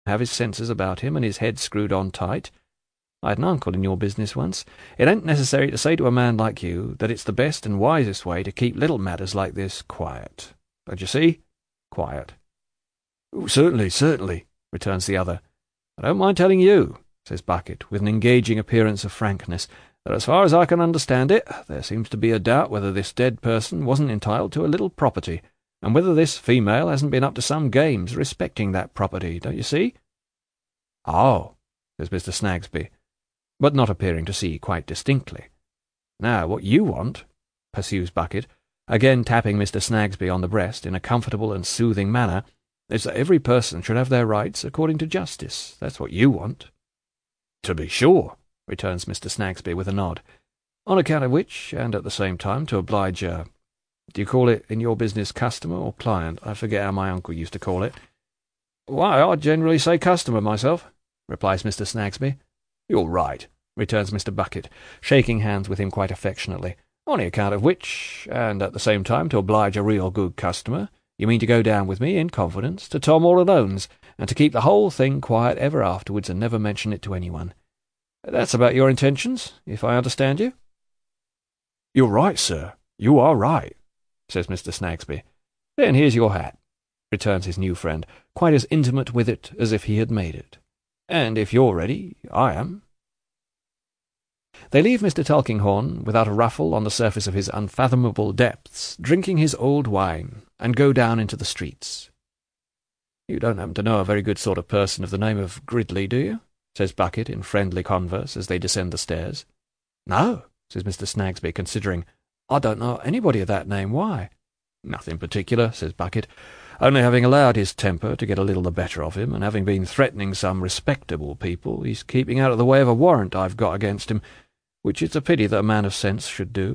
have his senses about him and his head screwed on tight. I had an uncle in your business once. It ain't necessary to say to a man like you that it's the best and wisest way to keep little matters like this quiet. Don't you see? Quiet." "Oh, certainly," returns the other. "I don't mind telling you," says Bucket, with an engaging appearance of frankness, "that as far as I can understand it, there seems to be a doubt whether this dead person wasn't entitled to a little property, and whether this female hasn't been up to some games respecting that property, don't you see?" "Oh," says Mr. Snagsby, but not appearing to see quite distinctly. "Now, what you want," pursues Bucket, again tapping Mr. Snagsby on the breast in a comfortable and soothing manner, "is that every person should have their rights according to justice. That's what you want." "To be sure," returns Mr. Snagsby with a nod. "On account of which, and at the same time to oblige do you call it in your business customer or client? I forget how my uncle used to call it." "Why, I generally say customer myself," replies Mr. Snagsby. "You're right," returns Mr. Bucket, shaking hands with him quite affectionately. "On account of which, and at the same time to oblige a real good customer, you mean to go down with me, in confidence, to Tom all Alone's, and to keep the whole thing quiet ever afterwards, and never mention it to anyone. That's about your intentions, if I understand you?" "You're right, sir. You are right," says Mr. Snagsby. "Then here's your hat," returns his new friend, quite as intimate with it as if he had made it. "And if you're ready, I am." They leave Mr. Tulkinghorn without a ruffle on the surface of his unfathomable depths, drinking his old wine, and go down into the streets. "You don't happen to know a very good sort of person of the name of Gridley, do you?" says Bucket in friendly converse as they descend the stairs. "No," says Mr. Snagsby, considering. "I don't know anybody of that name. Why?" "Nothing particular," says Bucket, "only having allowed his temper to get a little the better of him, and having been threatening some respectable people, he's keeping out of the way of a warrant I've got against him, which it's a pity that a man of sense should do."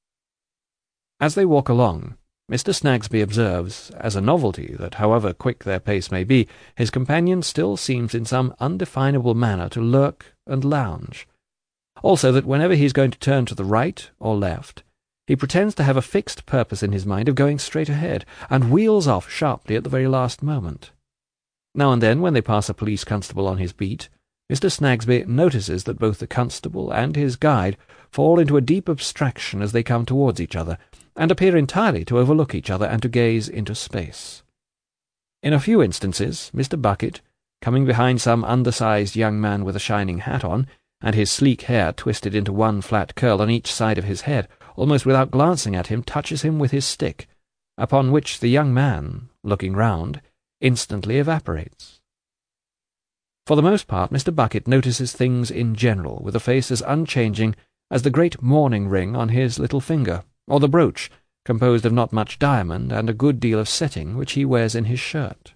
As they walk along, Mr. Snagsby observes, as a novelty, that however quick their pace may be, his companion still seems in some undefinable manner to lurk and lounge. Also that whenever he is going to turn to the right or left, he pretends to have a fixed purpose in his mind of going straight ahead, and wheels off sharply at the very last moment. Now and then, when they pass a police constable on his beat, Mr. Snagsby notices that both the constable and his guide fall into a deep abstraction as they come towards each other, and appear entirely to overlook each other and to gaze into space. In a few instances, Mr. Bucket, coming behind some undersized young man with a shining hat on, and his sleek hair twisted into one flat curl on each side of his head, almost without glancing at him, touches him with his stick, upon which the young man, looking round, instantly evaporates. For the most part, Mr. Bucket notices things in general, with a face as unchanging as the great mourning ring on his little finger, or the brooch, composed of not much diamond and a good deal of setting, which he wears in his shirt.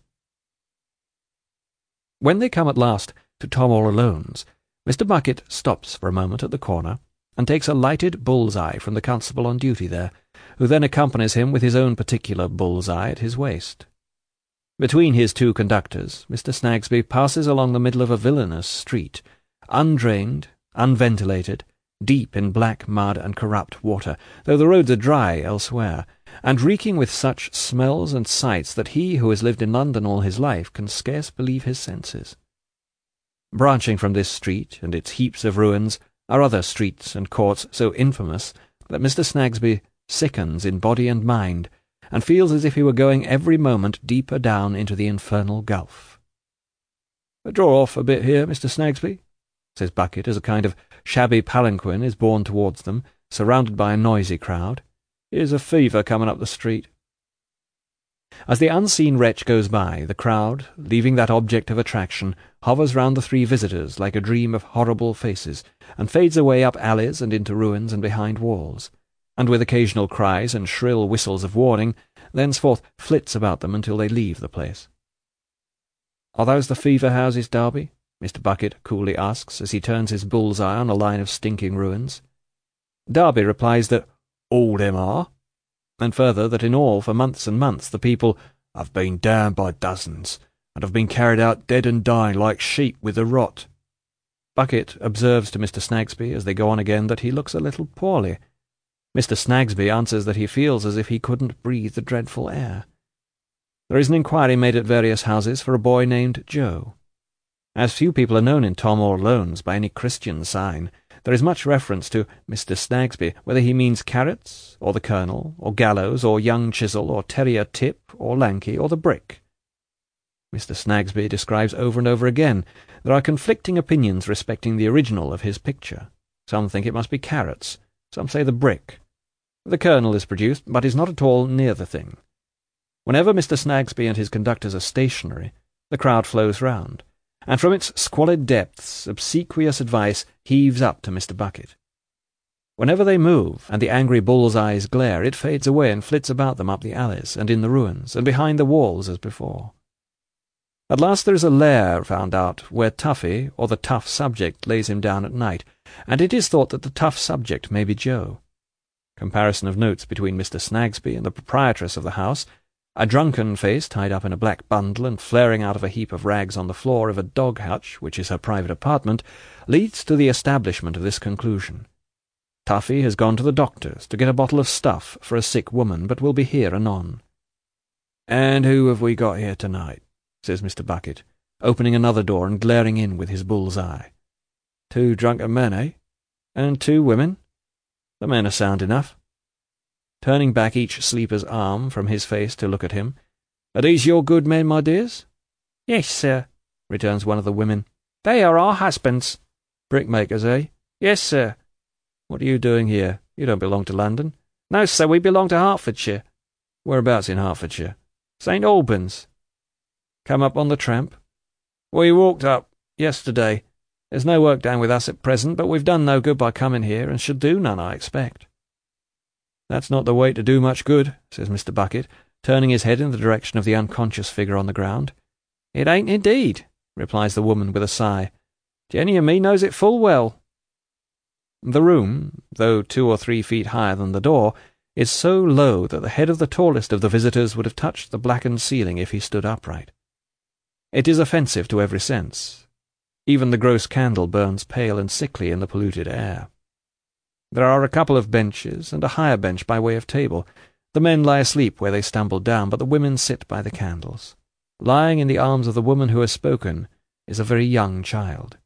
When they come at last to Tom all Alone's, Mr. Bucket stops for a moment at the corner, and takes a lighted bull's-eye from the constable on duty there, who then accompanies him with his own particular bull's-eye at his waist. Between his two conductors, Mr. Snagsby passes along the middle of a villainous street, undrained, unventilated, deep in black mud and corrupt water, though the roads are dry elsewhere, and reeking with such smells and sights that he who has lived in London all his life can scarce believe his senses. Branching from this street and its heaps of ruins are other streets and courts so infamous that Mr. Snagsby sickens in body and mind, and feels as if he were going every moment deeper down into the infernal gulf. "Draw off a bit here, Mr. Snagsby," says Bucket, as a kind of shabby palanquin is borne towards them, surrounded by a noisy crowd. "Here's a fever coming up the street." As the unseen wretch goes by, the crowd, leaving that object of attraction, hovers round the three visitors like a dream of horrible faces, and fades away up alleys and into ruins and behind walls, and with occasional cries and shrill whistles of warning, thenceforth flits about them until they leave the place. "Are those the fever houses, Darby?" Mr. Bucket coolly asks, as he turns his bull's-eye on a line of stinking ruins. Darby replies that all them are, and further that in all, for months and months, the people have been down by dozens, and have been carried out dead and dying like sheep with the rot. Bucket observes to Mr. Snagsby, as they go on again, that he looks a little poorly. Mr. Snagsby answers that he feels as if he couldn't breathe the dreadful air. There is an inquiry made at various houses for a boy named Joe, As few people are known in Tom all Alone's by any Christian sign, there is much reference to Mr. Snagsby, whether he means Carrots, or the Colonel, or Gallows, or young Chisel, or Terrier Tip, or Lanky, or the Brick. Mr. Snagsby describes over and over again. There are conflicting opinions respecting the original of his picture. Some think it must be Carrots, some say the Brick. The Colonel is produced, but is not at all near the thing. Whenever Mr. Snagsby and his conductors are stationary, the crowd flows round, and from its squalid depths obsequious advice heaves up to Mr. Bucket. Whenever they move, and the angry bull's eyes glare, it fades away and flits about them up the alleys, and in the ruins, and behind the walls as before. At last there is a lair found out where Tuffy, or the tough subject, lays him down at night, and it is thought that the tough subject may be Joe. Comparison of notes between Mr. Snagsby and the proprietress of the house, a drunken face tied up in a black bundle and flaring out of a heap of rags on the floor of a dog hutch, which is her private apartment, leads to the establishment of this conclusion. Tuffy has gone to the doctor's to get a bottle of stuff for a sick woman, but will be here anon. "And who have we got here tonight?" says Mr. Bucket, opening another door and glaring in with his bull's eye. "2 drunken men, eh? And 2 women? The men are sound enough." Turning back each sleeper's arm from his face to look at him, "Are these your good men, my dears?" "Yes, sir," returns one of the women. "They are our husbands." "Brickmakers, eh?" "Yes, sir." "What are you doing here? You don't belong to London." "No, sir, we belong to Hertfordshire." "Whereabouts in Hertfordshire?" "St. Albans." "Come up on the tramp?" "We walked up yesterday. There's no work down with us at present, but we've done no good by coming here, and shall do none, I expect." "That's not the way to do much good," says Mr. Bucket, turning his head in the direction of the unconscious figure on the ground. "It ain't indeed," replies the woman with a sigh. "Jenny and me knows it full well." The room, though 2 or 3 feet higher than the door, is so low that the head of the tallest of the visitors would have touched the blackened ceiling if he stood upright. It is offensive to every sense. Even the gross candle burns pale and sickly in the polluted air. There are a couple of benches, and a higher bench by way of table. The men lie asleep where they stumbled down, but the women sit by the candles. Lying in the arms of the woman who has spoken is a very young child.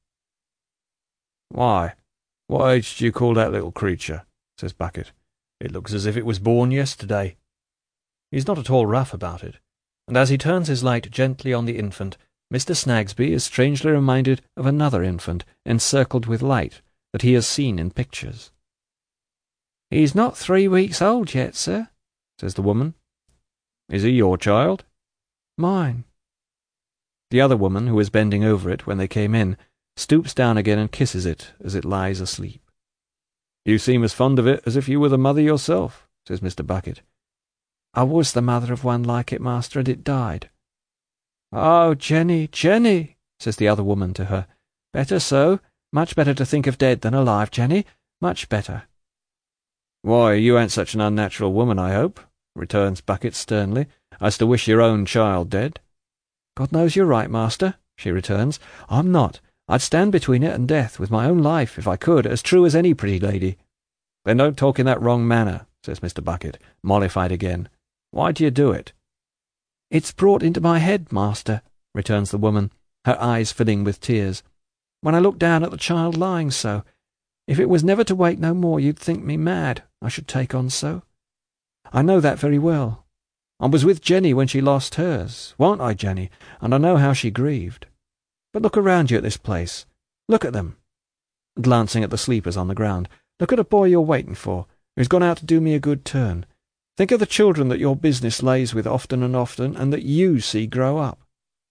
"Why, what age do you call that little creature?" says Bucket. "It looks as if it was born yesterday." He is not at all rough about it, and as he turns his light gently on the infant, Mr. Snagsby is strangely reminded of another infant encircled with light that he has seen in pictures. "He's not 3 weeks old yet, sir," says the woman. "Is he your child?" "Mine." The other woman, who was bending over it when they came in, stoops down again and kisses it as it lies asleep. "You seem as fond of it as if you were the mother yourself," says Mr. Bucket. "I was the mother of one like it, master, and it died." "Oh, Jenny, Jenny," says the other woman to her. "Better so. Much better to think of dead than alive, Jenny. Much better." "Why, you ain't such an unnatural woman, I hope," returns Bucket sternly, "as to wish your own child dead." "God knows you're right, master," she returns. "I'm not. I'd stand between it and death with my own life, if I could, as true as any pretty lady." "Then don't talk in that wrong manner," says Mr. Bucket, mollified again. "Why do you do it?" "It's brought into my head, master," returns the woman, her eyes filling with tears, "when I look down at the child lying so. If it was never to wake no more, you'd think me mad, I should take on so. I know that very well. I was with Jenny when she lost hers, weren't I, Jenny? And I know how she grieved. But look around you at this place. Look at them," glancing at the sleepers on the ground. "Look at a boy you're waiting for, who's gone out to do me a good turn. Think of the children that your business lays with often and often, and that you see grow up."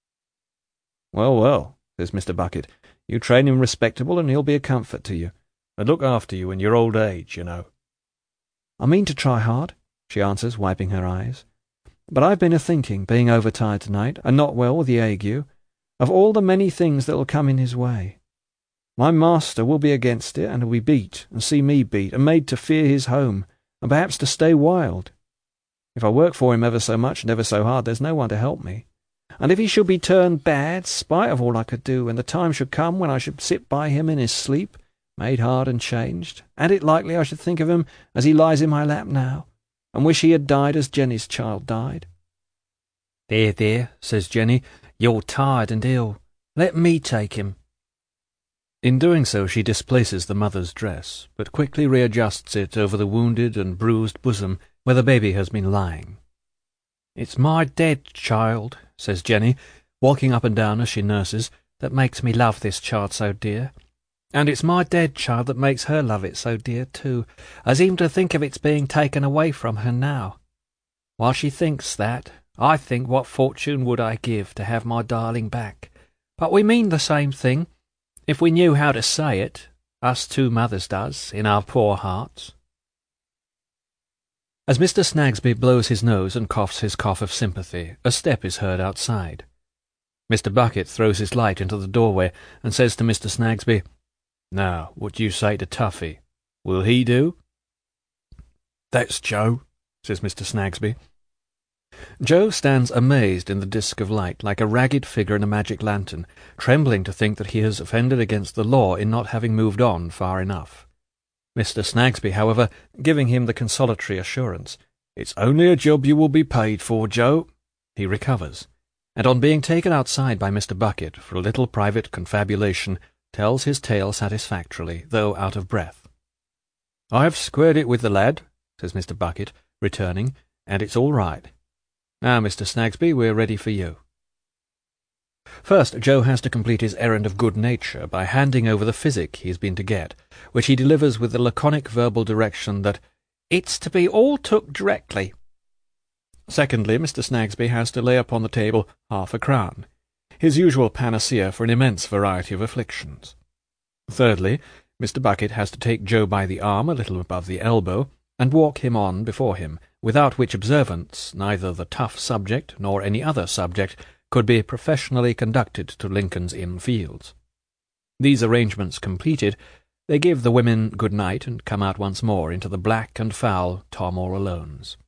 "Well, well," says Mr. Bucket, "you train him respectable, and he'll be a comfort to you, and look after you in your old age, you know." "I mean to try hard," she answers, wiping her eyes. "But I've been a-thinking, being overtired tonight, and not well with the ague, of all the many things that'll come in his way. My master will be against it, and will be beat, and see me beat, and made to fear his home, and perhaps to stay wild. If I work for him ever so much and ever so hard, there's no one to help me. And if he should be turned bad, spite of all I could do, and the time should come when I should sit by him in his sleep, made hard and changed, and it likely I should think of him as he lies in my lap now, and wish he had died as Jenny's child died." "There, there," says Jenny, "you're tired and ill. Let me take him." In doing so she displaces the mother's dress, but quickly readjusts it over the wounded and bruised bosom where the baby has been lying. "It's my dead child," says Jenny, walking up and down as she nurses, "that makes me love this child so dear. And it's my dead child that makes her love it so dear too, as even to think of its being taken away from her now. While she thinks that, I think what fortune would I give to have my darling back. But we mean the same thing, if we knew how to say it, us two mothers does, in our poor hearts." As Mr. Snagsby blows his nose and coughs his cough of sympathy, a step is heard outside. Mr. Bucket throws his light into the doorway and says to Mr. Snagsby, "Now, what do you say to Tuffy? Will he do?" "That's Joe," says Mr. Snagsby. Joe stands amazed in the disk of light, like a ragged figure in a magic lantern, trembling to think that he has offended against the law in not having moved on far enough. Mr. Snagsby, however, giving him the consolatory assurance, "It's only a job you will be paid for, Joe," he recovers, and on being taken outside by Mr. Bucket for a little private confabulation, tells his tale satisfactorily, though out of breath. "I have squared it with the lad," says Mr. Bucket, returning, "and it's all right. Now, Mr. Snagsby, we're ready for you." First, Joe has to complete his errand of good nature by handing over the physic he's been to get, which he delivers with the laconic verbal direction that "it's to be all took directly." Secondly, Mr. Snagsby has to lay upon the table £half-a-crown, his usual panacea for an immense variety of afflictions. Thirdly, Mr. Bucket has to take Joe by the arm a little above the elbow, and walk him on before him, without which observance neither the tough subject nor any other subject could be professionally conducted to Lincoln's Inn Fields. These arrangements completed, they give the women good night and come out once more into the black and foul Tom all Alone's.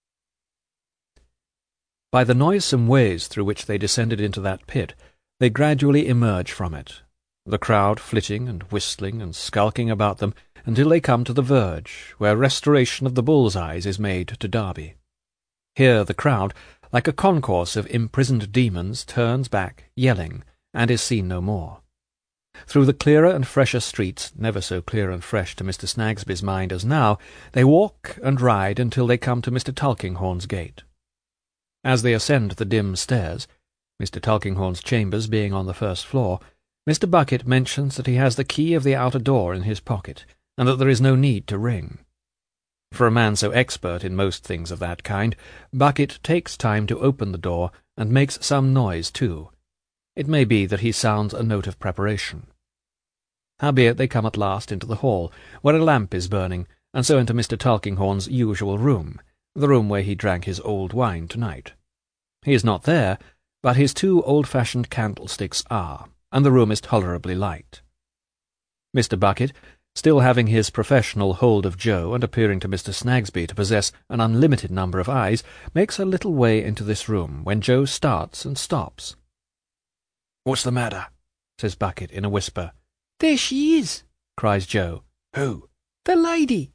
By the noisome ways through which they descended into that pit, they gradually emerge from it, the crowd flitting and whistling and skulking about them until they come to the verge, where restoration of the bull's-eyes is made to Derby. Here the crowd, like a concourse of imprisoned demons, turns back, yelling, and is seen no more. Through the clearer and fresher streets, never so clear and fresh to Mr. Snagsby's mind as now, they walk and ride until they come to Mr. Tulkinghorn's gate. As they ascend the dim stairs, Mr. Tulkinghorn's chambers being on the first floor, Mr. Bucket mentions that he has the key of the outer door in his pocket, and that there is no need to ring. For a man so expert in most things of that kind, Bucket takes time to open the door, and makes some noise too. It may be that he sounds a note of preparation. Howbeit they come at last into the hall, where a lamp is burning, and so into Mr. Tulkinghorn's usual room, the room where he drank his old wine tonight. He is not there, but his two old-fashioned candlesticks are, and the room is tolerably light. Mr. Bucket, still having his professional hold of Joe, and appearing to Mr. Snagsby to possess an unlimited number of eyes, makes a little way into this room, when Joe starts and stops. "What's the matter?" says Bucket in a whisper. "There she is!" cries Joe. "Who?" "The lady."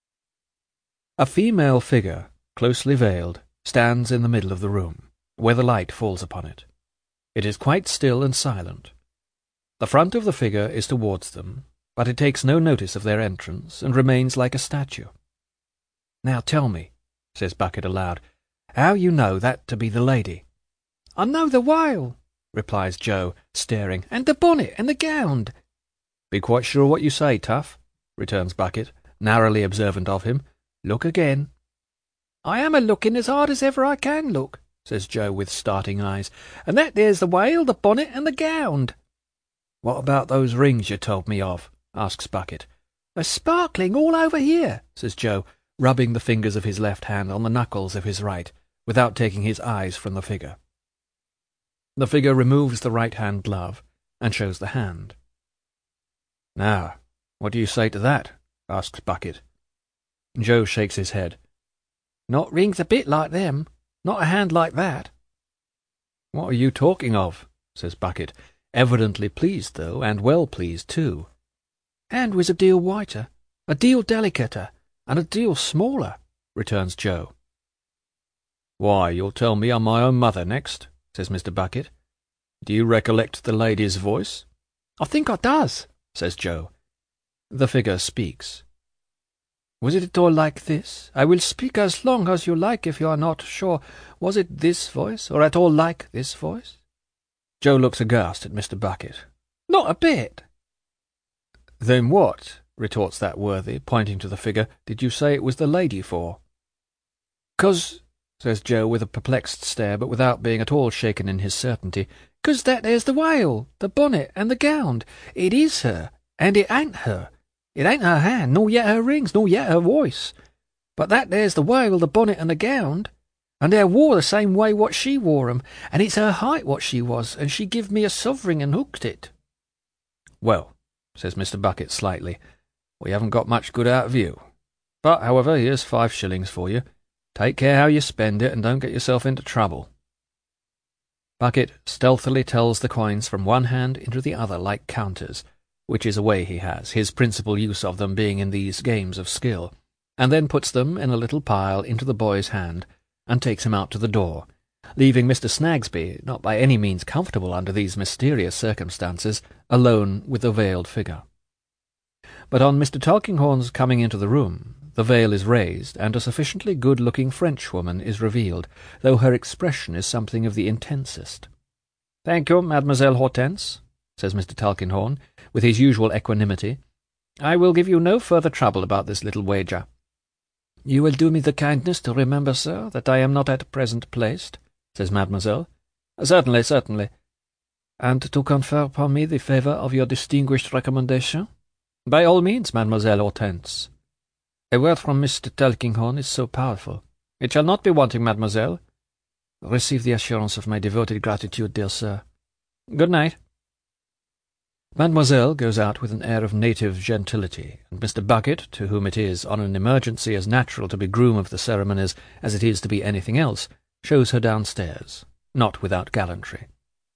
A female figure, closely veiled, stands in the middle of the room, where the light falls upon it. It is quite still and silent. The front of the figure is towards them, but it takes no notice of their entrance, and remains like a statue. "Now tell me," says Bucket aloud, "how you know that to be the lady." "I know the whale," replies Joe, staring, "and the bonnet and the gown." "Be quite sure what you say, Tuff," returns Bucket, narrowly observant of him. "Look again." "I am a-looking as hard as ever I can look," says Joe with starting eyes, "and that there's the whale, the bonnet, and the gown." "What about those rings you told me of?" asks Bucket. "They're sparkling all over here," says Joe, rubbing the fingers of his left hand on the knuckles of his right, without taking his eyes from the figure. The figure removes the right-hand glove, and shows the hand. "Now, what do you say to that?" asks Bucket. Joe shakes his head. "Not rings a bit like them. Not a hand like that." "What are you talking of?" says Bucket, evidently pleased, though, and well pleased too. "Hand was a deal whiter, a deal delicater, and a deal smaller," returns Joe. "Why, you'll tell me I'm my own mother next," says Mr. Bucket. Do you recollect the lady's voice? I think I does, says Joe. The figure speaks. Was it at all like this? I will speak as long as you like if you are not sure. Was it this voice, or at all like this voice? Joe looks aghast at Mr. Bucket. Not a bit. Then what, retorts that worthy, pointing to the figure, did you say it was the lady for? 'Cause, says Joe with a perplexed stare, but without being at all shaken in his certainty, 'cause that there's the whale, the bonnet, and the gown. It is her, and it ain't her. It ain't her hand, nor yet her rings, nor yet her voice. But that there's the whale, the bonnet, and the gown, and they're wore the same way what she wore 'em, and it's her height what she was, and she give me a sovereign and hooked it. Well, says Mr. Bucket slightly, we haven't got much good out of you. But, however, here's 5 shillings for you. Take care how you spend it, and don't get yourself into trouble. Bucket stealthily tells the coins from one hand into the other like counters, which is a way he has, his principal use of them being in these games of skill, and then puts them in a little pile into the boy's hand, and takes him out to the door, leaving Mr. Snagsby, not by any means comfortable under these mysterious circumstances, alone with the veiled figure. But on Mr. Tulkinghorn's coming into the room, the veil is raised, and a sufficiently good-looking Frenchwoman is revealed, though her expression is something of the intensest. "Thank you, Mademoiselle Hortense," says Mr. Tulkinghorn, with his usual equanimity. "I will give you no further trouble about this little wager." "You will do me the kindness to remember, sir, that I am not at present placed," says Mademoiselle. "Certainly, certainly." "And to confer upon me the favour of your distinguished recommendation?" "By all means, Mademoiselle Hortense." "A word from Mr. Tulkinghorn is so powerful." "It shall not be wanting, mademoiselle." "Receive the assurance of my devoted gratitude, dear sir." "Good night." Mademoiselle goes out with an air of native gentility, and Mr. Bucket, to whom it is on an emergency as natural to be groom of the ceremonies as it is to be anything else, shows her downstairs, not without gallantry.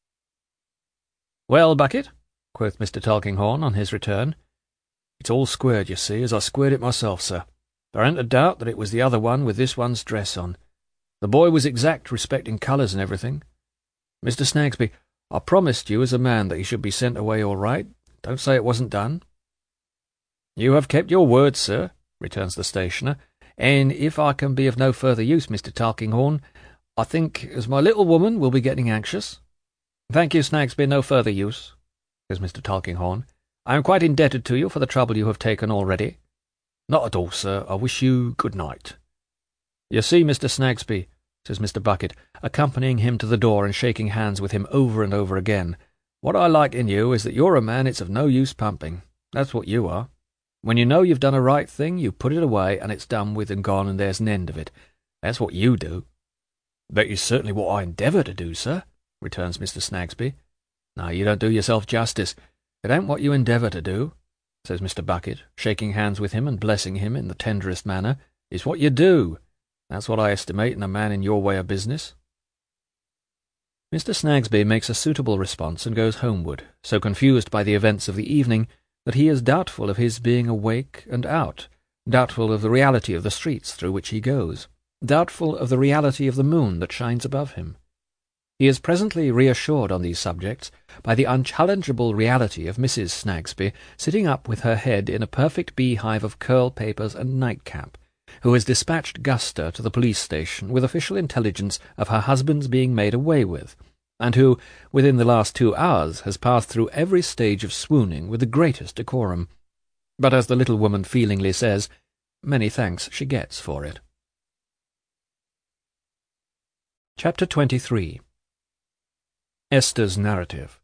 "Well, Bucket," quoth Mr. Tulkinghorn on his return, "it's all squared, you see, as I squared it myself, sir. There ain't a doubt that it was the other one with this one's dress on. The boy was exact respecting colours and everything. Mr. Snagsby, I promised you as a man that he should be sent away all right. Don't say it wasn't done." "You have kept your word, sir," returns the stationer, "and if I can be of no further use, Mr. Tulkinghorn, I think as my little woman will be getting anxious." "Thank you, Snagsby, no further use," says Mr. Tulkinghorn. "I am quite indebted to you for the trouble you have taken already." "Not at all, sir. I wish you good night." "You see, Mr. Snagsby," says Mr. Bucket, accompanying him to the door and shaking hands with him over and over again, "what I like in you is that you're a man it's of no use pumping. That's what you are. When you know you've done a right thing, you put it away, and it's done with and gone, and there's an end of it. That's what you do." "That is certainly what I endeavour to do, sir," returns Mr. Snagsby. "No, you don't do yourself justice. It ain't what you endeavour to do," says Mr. Bucket, shaking hands with him and blessing him in the tenderest manner. "It's what you do. That's what I estimate in a man in your way of business." Mr. Snagsby makes a suitable response and goes homeward, so confused by the events of the evening that he is doubtful of his being awake and out, doubtful of the reality of the streets through which he goes, doubtful of the reality of the moon that shines above him. He is presently reassured on these subjects by the unchallengeable reality of Mrs. Snagsby sitting up with her head in a perfect beehive of curl papers and nightcap, who has dispatched Guster to the police station with official intelligence of her husband's being made away with, and who, within the last 2 hours, has passed through every stage of swooning with the greatest decorum. But as the little woman feelingly says, many thanks she gets for it. Chapter 23. Esther's Narrative.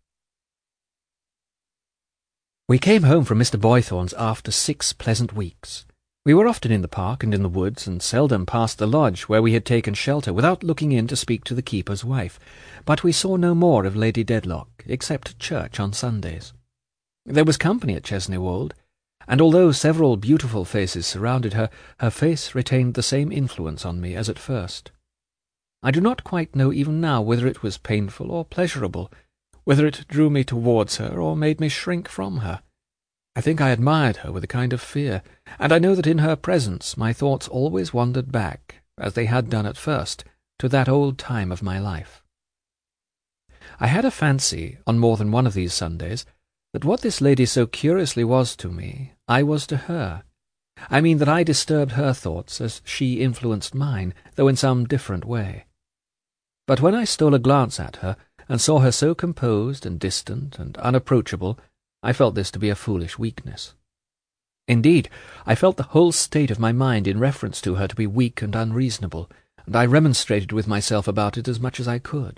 We came home from Mr. Boythorn's after 6 pleasant weeks. We were often in the park and in the woods, and seldom passed the lodge where we had taken shelter without looking in to speak to the keeper's wife, but we saw no more of Lady Dedlock, except at church on Sundays. There was company at Chesney Wold, and although several beautiful faces surrounded her, her face retained the same influence on me as at first. I do not quite know even now whether it was painful or pleasurable, whether it drew me towards her or made me shrink from her. I think I admired her with a kind of fear, and I know that in her presence my thoughts always wandered back, as they had done at first, to that old time of my life. I had a fancy, on more than one of these Sundays, that what this lady so curiously was to me, I was to her. I mean that I disturbed her thoughts as she influenced mine, though in some different way. But when I stole a glance at her, and saw her so composed and distant and unapproachable, I felt this to be a foolish weakness. Indeed, I felt the whole state of my mind in reference to her to be weak and unreasonable, and I remonstrated with myself about it as much as I could.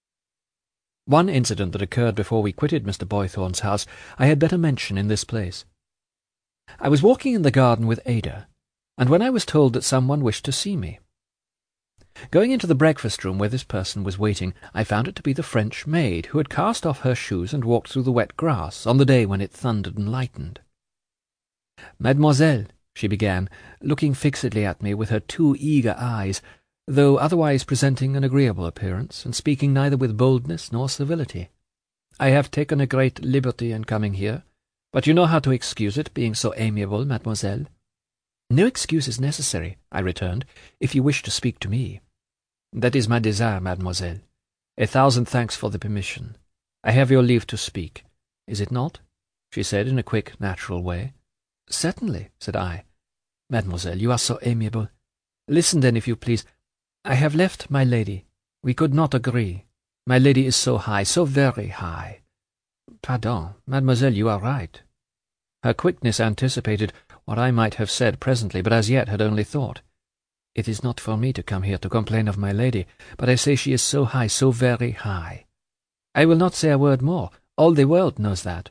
One incident that occurred before we quitted Mr. Boythorn's house I had better mention in this place. I was walking in the garden with Ada, and when I was told that someone wished to see me. Going into the breakfast-room where this person was waiting, I found it to be the French maid, who had cast off her shoes and walked through the wet grass on the day when it thundered and lightened. "Mademoiselle," she began, looking fixedly at me with her two eager eyes, though otherwise presenting an agreeable appearance, and speaking neither with boldness nor civility, "I have taken a great liberty in coming here, but you know how to excuse it, being so amiable, mademoiselle." "No excuse is necessary," I returned, "if you wish to speak to me." "That is my desire, mademoiselle. 1,000 thanks for the permission. I have your leave to speak, is it not?" she said in a quick, natural way. "Certainly," said I. "Mademoiselle, you are so amiable. Listen then, if you please. I have left my lady. We could not agree. My lady is so high, so very high." "Pardon, mademoiselle, you are right." Her quickness anticipated what I might have said presently, but as yet had only thought. "It is not for me to come here to complain of my lady, but I say she is so high, so very high. I will not say a word more. All the world knows that."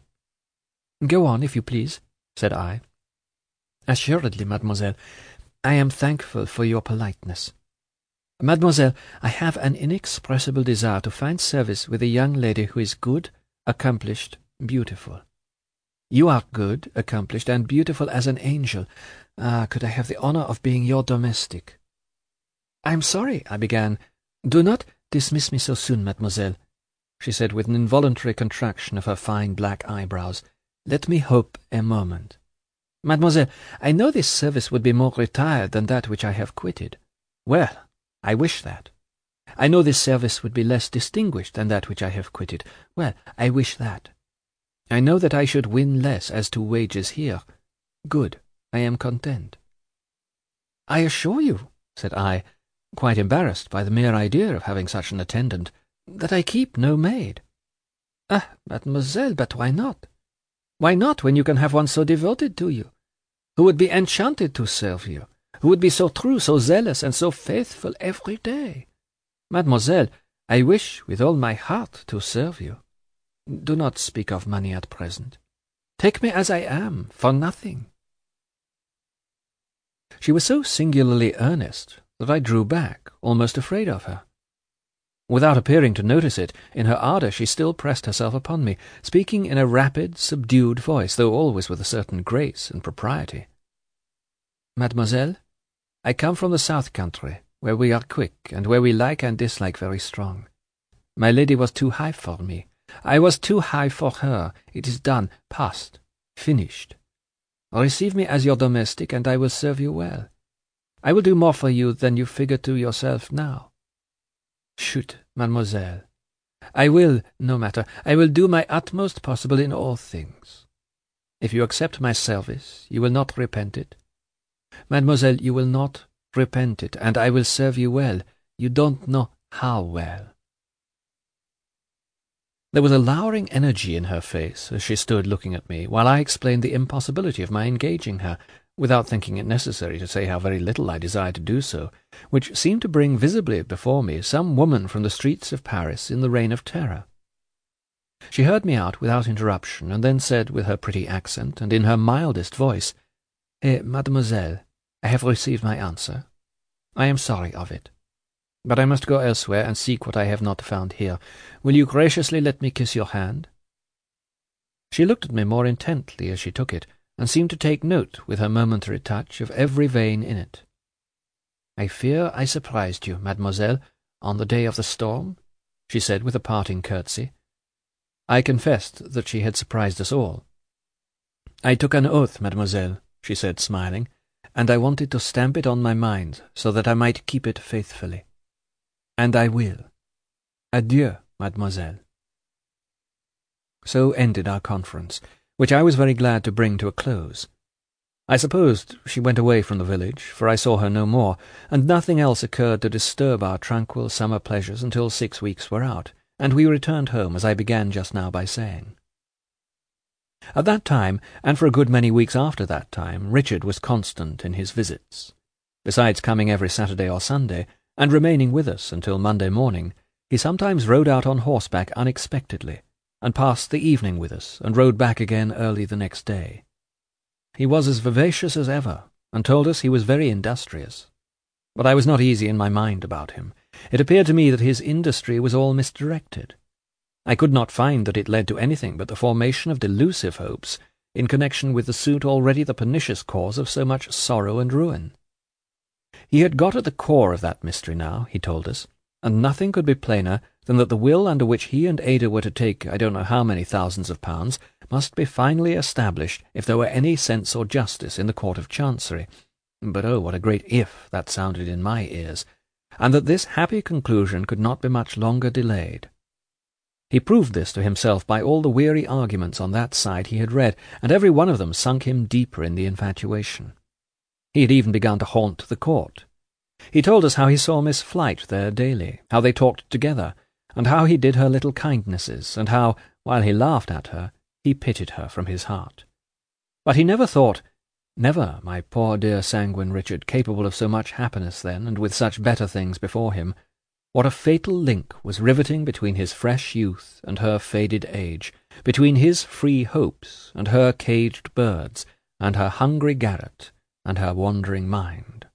"Go on, if you please," said I. "Assuredly, mademoiselle. I am thankful for your politeness. Mademoiselle, I have an inexpressible desire to find service with a young lady who is good, accomplished, beautiful. You are good, accomplished, and beautiful as an angel. Ah, could I have the honour of being your domestic?" "I am sorry," I began. "Do not dismiss me so soon, mademoiselle," she said with an involuntary contraction of her fine black eyebrows. "Let me hope a moment. Mademoiselle, I know this service would be more retired than that which I have quitted. Well, I wish that. I know this service would be less distinguished than that which I have quitted. Well, I wish that. I know that I should win less as to wages here. Good, I am content." "I assure you," said I, quite embarrassed by the mere idea of having such an attendant, "that I keep no maid." "Ah, mademoiselle, but why not? Why not, when you can have one so devoted to you, who would be enchanted to serve you, who would be so true, so zealous, and so faithful every day? Mademoiselle, I wish with all my heart to serve you. Do not speak of money at present. Take me as I am, for nothing." She was so singularly earnest that I drew back, almost afraid of her. Without appearing to notice it, in her ardour she still pressed herself upon me, speaking in a rapid, subdued voice, though always with a certain grace and propriety. "Mademoiselle, I come from the south country, where we are quick, and where we like and dislike very strong. My lady was too high for me. I was too high for her. It is done, past, finished. Receive me as your domestic, and I will serve you well. I will do more for you than you figure to yourself now. Chut, mademoiselle. I will, no matter, I will do my utmost possible in all things. If you accept my service, you will not repent it. Mademoiselle, you will not repent it, and I will serve you well. You don't know how well." There was a lowering energy in her face as she stood looking at me, while I explained the impossibility of my engaging her, without thinking it necessary to say how very little I desired to do so, which seemed to bring visibly before me some woman from the streets of Paris in the Reign of Terror. She heard me out without interruption, and then said with her pretty accent, and in her mildest voice, "Mademoiselle, I have received my answer. I am sorry of it. But I must go elsewhere and seek what I have not found here. Will you graciously let me kiss your hand?" She looked at me more intently as she took it, and seemed to take note, with her momentary touch, of every vein in it. "I fear I surprised you, mademoiselle, on the day of the storm," she said with a parting curtsy. I confessed that she had surprised us all. "I took an oath, mademoiselle," she said, smiling, "and I wanted to stamp it on my mind, so that I might keep it faithfully. And I will. Adieu, mademoiselle." So ended our conference, which I was very glad to bring to a close. I supposed she went away from the village, for I saw her no more, and nothing else occurred to disturb our tranquil summer pleasures until 6 weeks were out, and we returned home, as I began just now by saying. At that time, and for a good many weeks after that time, Richard was constant in his visits. Besides coming every Saturday or Sunday, and remaining with us until Monday morning, he sometimes rode out on horseback unexpectedly, and passed the evening with us, and rode back again early the next day. He was as vivacious as ever, and told us he was very industrious. But I was not easy in my mind about him. It appeared to me that his industry was all misdirected. I could not find that it led to anything but the formation of delusive hopes in connection with the suit already the pernicious cause of so much sorrow and ruin. He had got at the core of that mystery now, he told us, and nothing could be plainer than that the will under which he and Ada were to take I don't know how many thousands of pounds must be finally established if there were any sense or justice in the Court of Chancery. But oh, what a great if that sounded in my ears, and that this happy conclusion could not be much longer delayed. He proved this to himself by all the weary arguments on that side he had read, and every one of them sunk him deeper in the infatuation. He had even begun to haunt the court. He told us how he saw Miss Flite there daily, how they talked together, and how he did her little kindnesses, and how, while he laughed at her, he pitied her from his heart. But he never thought, never, my poor dear sanguine Richard, capable of so much happiness then, and with such better things before him, what a fatal link was riveting between his fresh youth and her faded age, between his free hopes and her caged birds, and her hungry garret and her wandering mind.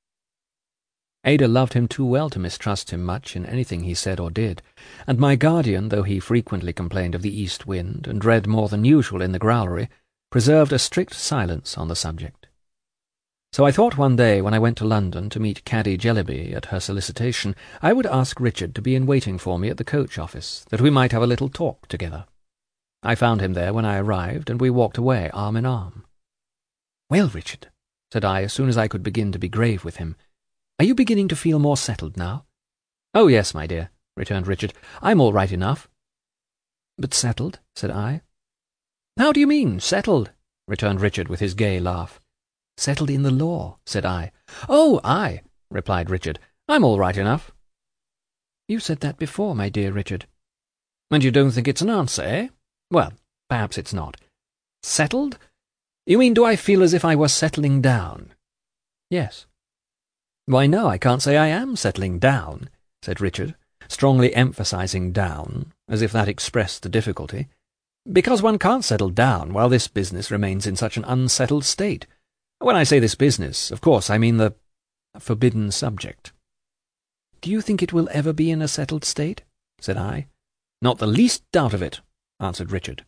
Ada loved him too well to mistrust him much in anything he said or did, and my guardian, though he frequently complained of the east wind, and read more than usual in the growlery, preserved a strict silence on the subject. So I thought one day, when I went to London to meet Caddy Jellyby at her solicitation, I would ask Richard to be in waiting for me at the coach office, that we might have a little talk together. I found him there when I arrived, and we walked away arm in arm. "Well, Richard," said I, as soon as I could begin to be grave with him, "are you beginning to feel more settled now?" "Oh, yes, my dear," returned Richard. "I'm all right enough." "But settled?" said I. "How do you mean, settled?" returned Richard with his gay laugh. "Settled in the law," said I. "Oh, aye," replied Richard. "I'm all right enough." "You said that before, my dear Richard." "And you don't think it's an answer, eh? Well, perhaps it's not. Settled? You mean, do I feel as if I were settling down?" "Yes." "Why, no, I can't say I am settling down," said Richard, strongly emphasizing down, as if that expressed the difficulty, "because one can't settle down while this business remains in such an unsettled state. When I say this business, of course I mean the forbidden subject." "Do you think it will ever be in a settled state?" said I. "Not the least doubt of it," answered Richard.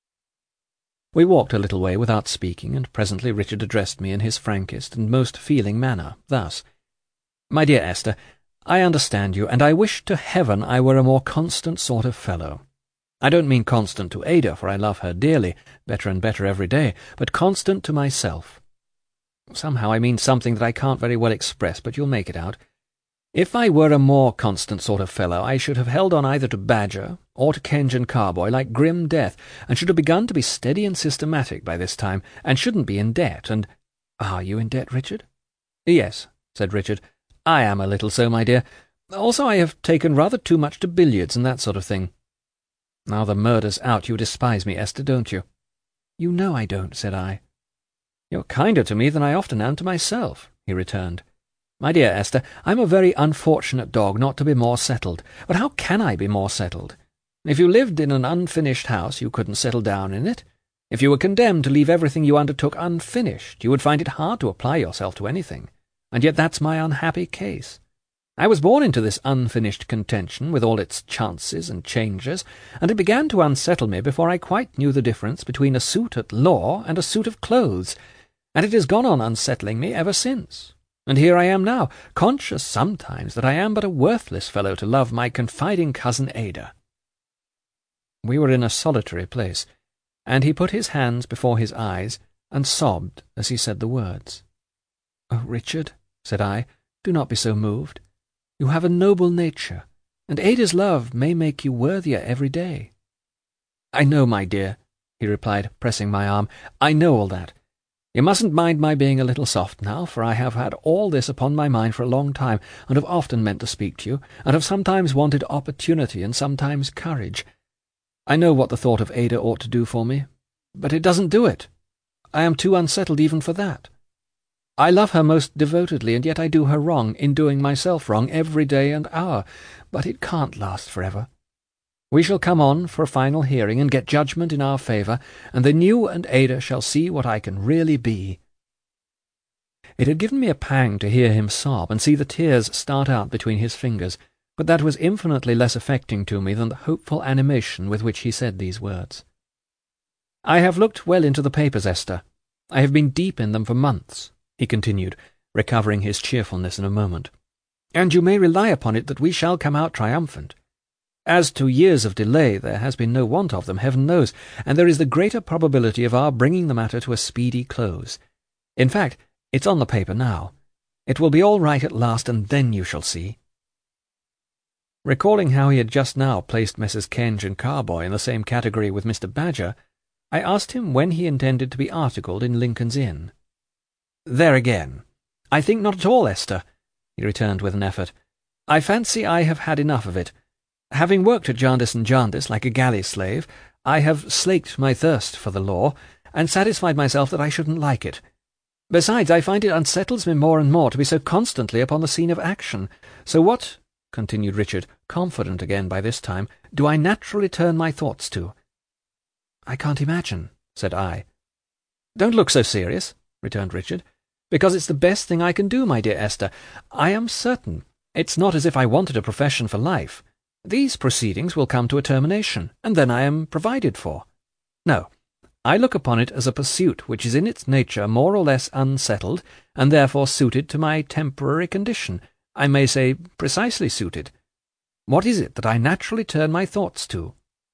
We walked a little way without speaking, and presently Richard addressed me in his frankest and most feeling manner, thus: "My dear Esther, I understand you, and I wish to heaven I were a more constant sort of fellow. I don't mean constant to Ada, for I love her dearly, better and better every day, but constant to myself. Somehow I mean something that I can't very well express, but you'll make it out. If I were a more constant sort of fellow, I should have held on either to Badger or to Kenge and Carboy like grim death, and should have begun to be steady and systematic by this time, and shouldn't be in debt, and—" "Are you in debt, Richard?" "Yes," said Richard. "I am a little so, my dear. Also I have taken rather too much to billiards and that sort of thing. Now the murder's out, you despise me, Esther, don't you?" "You know I don't," said I. "You're kinder to me than I often am to myself," he returned. "My dear Esther, I'm a very unfortunate dog not to be more settled. But how can I be more settled? If you lived in an unfinished house, you couldn't settle down in it. If you were condemned to leave everything you undertook unfinished, you would find it hard to apply yourself to anything. And yet that's my unhappy case. I was born into this unfinished contention, with all its chances and changes, and it began to unsettle me before I quite knew the difference between a suit at law and a suit of clothes, and it has gone on unsettling me ever since. And here I am now, conscious sometimes that I am but a worthless fellow to love my confiding cousin Ada." We were in a solitary place, and he put his hands before his eyes and sobbed as he said the words. "Oh, Richard," said I, "do not be so moved. You have a noble nature, and Ada's love may make you worthier every day." "I know, my dear," he replied, pressing my arm. "I know all that. You mustn't mind my being a little soft now, for I have had all this upon my mind for a long time, and have often meant to speak to you, and have sometimes wanted opportunity and sometimes courage. I know what the thought of Ada ought to do for me, but it doesn't do it. I am too unsettled even for that. I love her most devotedly, and yet I do her wrong, in doing myself wrong, every day and hour, but it can't last forever. We shall come on for a final hearing, and get judgment in our favour, and then you and Ada shall see what I can really be." It had given me a pang to hear him sob, and see the tears start out between his fingers, but that was infinitely less affecting to me than the hopeful animation with which he said these words. "I have looked well into the papers, Esther. I have been deep in them for months," he continued, recovering his cheerfulness in a moment, "and you may rely upon it that we shall come out triumphant. As to years of delay, there has been no want of them, heaven knows, and there is the greater probability of our bringing the matter to a speedy close. In fact, it's on the paper now. It will be all right at last, and then you shall see." Recalling how he had just now placed Messrs. Kenge and Carboy in the same category with Mr. Badger, I asked him when he intended to be articled in Lincoln's Inn. "There again. I think not at all, Esther," he returned with an effort. "I fancy I have had enough of it. Having worked at Jarndyce and Jarndyce like a galley slave, I have slaked my thirst for the law, and satisfied myself that I shouldn't like it. Besides, I find it unsettles me more and more to be so constantly upon the scene of action. So what," continued Richard, confident again by this time, "do I naturally turn my thoughts to?" "I can't imagine," said I. "Don't look so serious," returned Richard, "because it's the best thing I can do, my dear Esther. I am certain it's not as if I wanted a profession for life. These proceedings will come to a termination, and then I am provided for. No, I look upon it as a pursuit which is in its nature more or less unsettled, and therefore suited to my temporary condition. I may say precisely suited. What is it that I naturally turn my thoughts to?"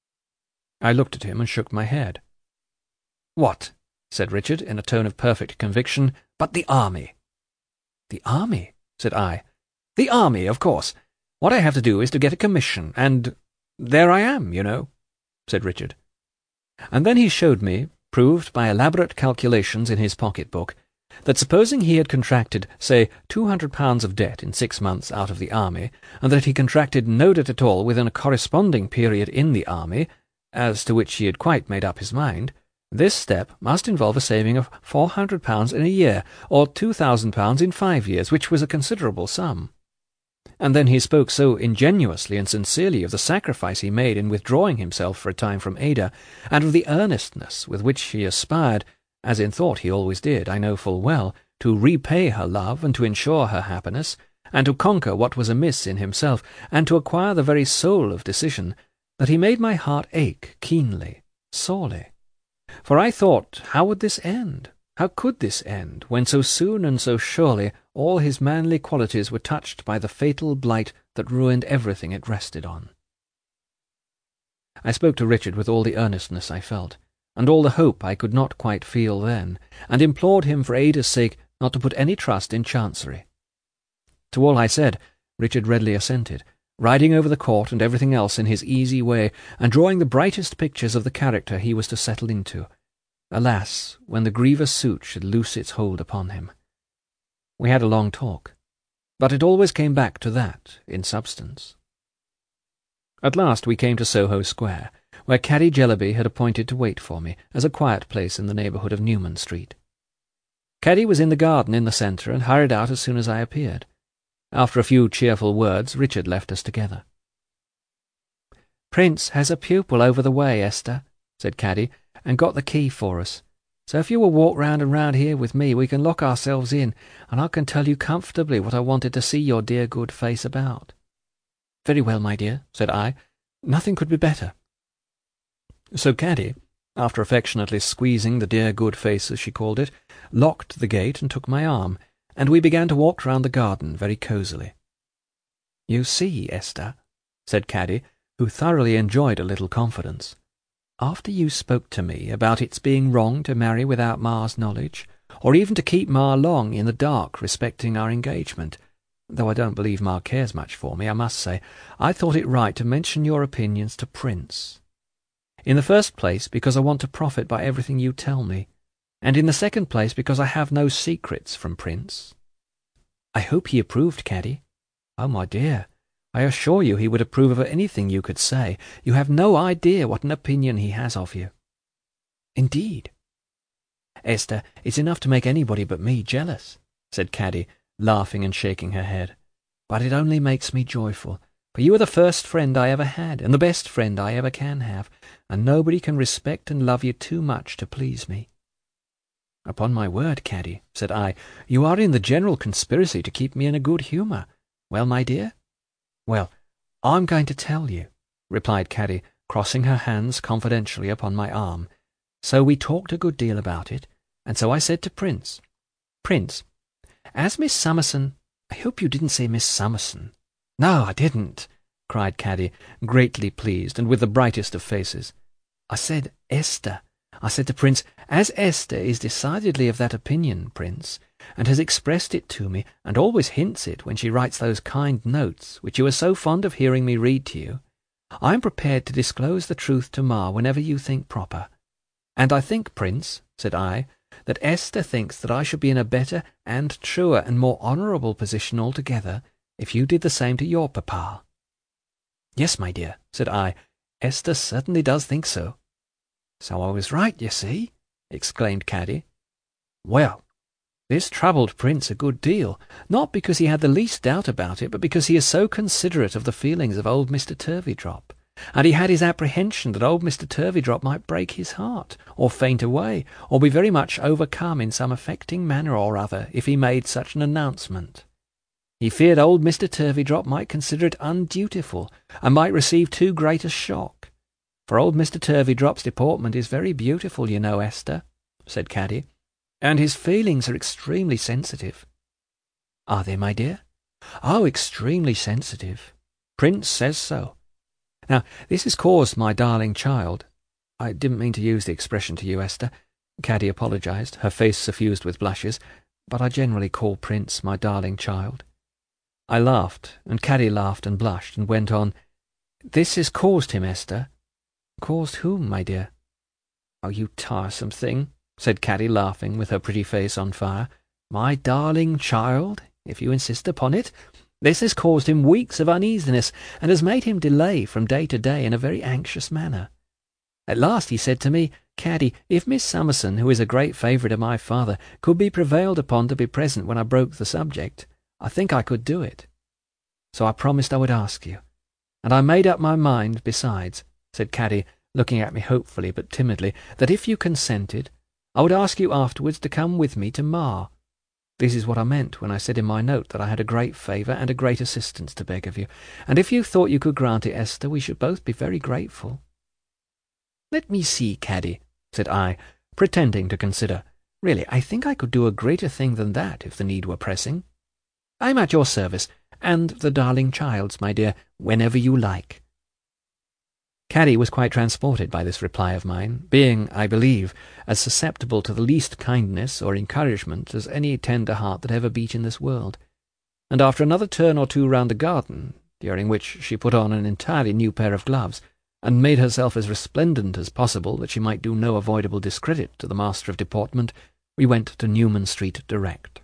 I looked at him and shook my head. "What?" said Richard, in a tone of perfect conviction, "but the army." "The army?" said I. "The army, of course. What I have to do is to get a commission, and there I am, you know," said Richard. And then he showed me, proved by elaborate calculations in his pocket-book, that supposing he had contracted, say, £200 of debt in 6 months out of the army, and that he contracted no debt at all within a corresponding period in the army, as to which he had quite made up his mind, this step must involve a saving of £400 in a year, or £2,000 in 5 years, which was a considerable sum. And then he spoke so ingenuously and sincerely of the sacrifice he made in withdrawing himself for a time from Ada, and of the earnestness with which he aspired, as in thought he always did, I know full well, to repay her love and to ensure her happiness, and to conquer what was amiss in himself, and to acquire the very soul of decision, that he made my heart ache keenly, sorely. For I thought, how would this end? How could this end, when so soon and so surely all his manly qualities were touched by the fatal blight that ruined everything it rested on? I spoke to Richard with all the earnestness I felt, and all the hope I could not quite feel then, and implored him for Ada's sake not to put any trust in Chancery. To all I said, Richard readily assented, riding over the court and everything else in his easy way, and drawing the brightest pictures of the character he was to settle into. Alas, when the grievous suit should loose its hold upon him. We had a long talk, but it always came back to that, in substance. At last we came to Soho Square, where Caddy Jellyby had appointed to wait for me, as a quiet place in the neighbourhood of Newman Street. Caddy was in the garden in the centre, and hurried out as soon as I appeared. After a few cheerful words, Richard left us together. "Prince has a pupil over the way, Esther," said Caddy, "and got the key for us. So if you will walk round and round here with me, we can lock ourselves in, and I can tell you comfortably what I wanted to see your dear good face about." "Very well, my dear," said I. "Nothing could be better." So Caddy, after affectionately squeezing the dear good face, as she called it, locked the gate and took my arm, and we began to walk round the garden very cosily. "You see, Esther," said Caddy, who thoroughly enjoyed a little confidence, "after you spoke to me about its being wrong to marry without Ma's knowledge, or even to keep Ma long in the dark respecting our engagement, though I don't believe Ma cares much for me, I must say, I thought it right to mention your opinions to Prince. In the first place, because I want to profit by everything you tell me, and in the second place, because I have no secrets from Prince." "I hope he approved, Caddy." "Oh, my dear, I assure you he would approve of anything you could say. You have no idea what an opinion he has of you." "Indeed?" "Esther, it's enough to make anybody but me jealous," said Caddy, laughing and shaking her head. "But it only makes me joyful, for you are the first friend I ever had, and the best friend I ever can have, and nobody can respect and love you too much to please me." "Upon my word, Caddy," said I, "you are in the general conspiracy to keep me in a good humour. Well, my dear?" "Well, I'm going to tell you," replied Caddy, crossing her hands confidentially upon my arm. "So we talked a good deal about it, and so I said to Prince, 'Prince, as Miss Summerson—' I hope you didn't say Miss Summerson." "No, I didn't," cried Caddy, greatly pleased, and with the brightest of faces. "I said Esther. I said to Prince, 'As Esther is decidedly of that opinion, Prince, and has expressed it to me, and always hints it when she writes those kind notes which you are so fond of hearing me read to you, I am prepared to disclose the truth to Ma whenever you think proper. And I think, Prince,' said I, 'that Esther thinks that I should be in a better and truer and more honourable position altogether if you did the same to your papa.'" "Yes, my dear," said I, "Esther certainly does think so." "So I was right, you see," exclaimed Caddy. "Well, this troubled Prince a good deal, not because he had the least doubt about it, but because he is so considerate of the feelings of old Mr. Turveydrop, and he had his apprehension that old Mr. Turveydrop might break his heart, or faint away, or be very much overcome in some affecting manner or other, if he made such an announcement. He feared old Mr. Turveydrop might consider it undutiful, and might receive too great a shock. For old Mr. Turveydrop's deportment is very beautiful, you know, Esther," said Caddy, "and his feelings are extremely sensitive." "Are they, my dear?" "Oh, extremely sensitive. Prince says so. Now, this has caused my darling child— I didn't mean to use the expression to you, Esther," Caddy apologized, her face suffused with blushes, "but I generally call Prince my darling child." I laughed, and Caddy laughed and blushed, and went on, "This has caused him, Esther." "Caused whom, my dear?" "Oh, you tiresome thing," said Caddy, laughing, with her pretty face on fire. "My darling child, if you insist upon it. This has caused him weeks of uneasiness, and has made him delay from day to day in a very anxious manner. At last he said to me, 'Caddy, if Miss Summerson, who is a great favourite of my father, could be prevailed upon to be present when I broke the subject, I think I could do it.' So I promised I would ask you. And I made up my mind, besides," said Caddy, looking at me hopefully but timidly, "that if you consented, I would ask you afterwards to come with me to Ma. This is what I meant when I said in my note that I had a great favour and a great assistance to beg of you, and if you thought you could grant it, Esther, we should both be very grateful." "Let me see, Caddy," said I, pretending to consider. "Really, I think I could do a greater thing than that if the need were pressing. I'm at your service, and the darling child's, my dear, whenever you like." Caddy was quite transported by this reply of mine, being, I believe, as susceptible to the least kindness or encouragement as any tender heart that ever beat in this world, and after another turn or two round the garden, during which she put on an entirely new pair of gloves, and made herself as resplendent as possible that she might do no avoidable discredit to the master of deportment, we went to Newman Street direct.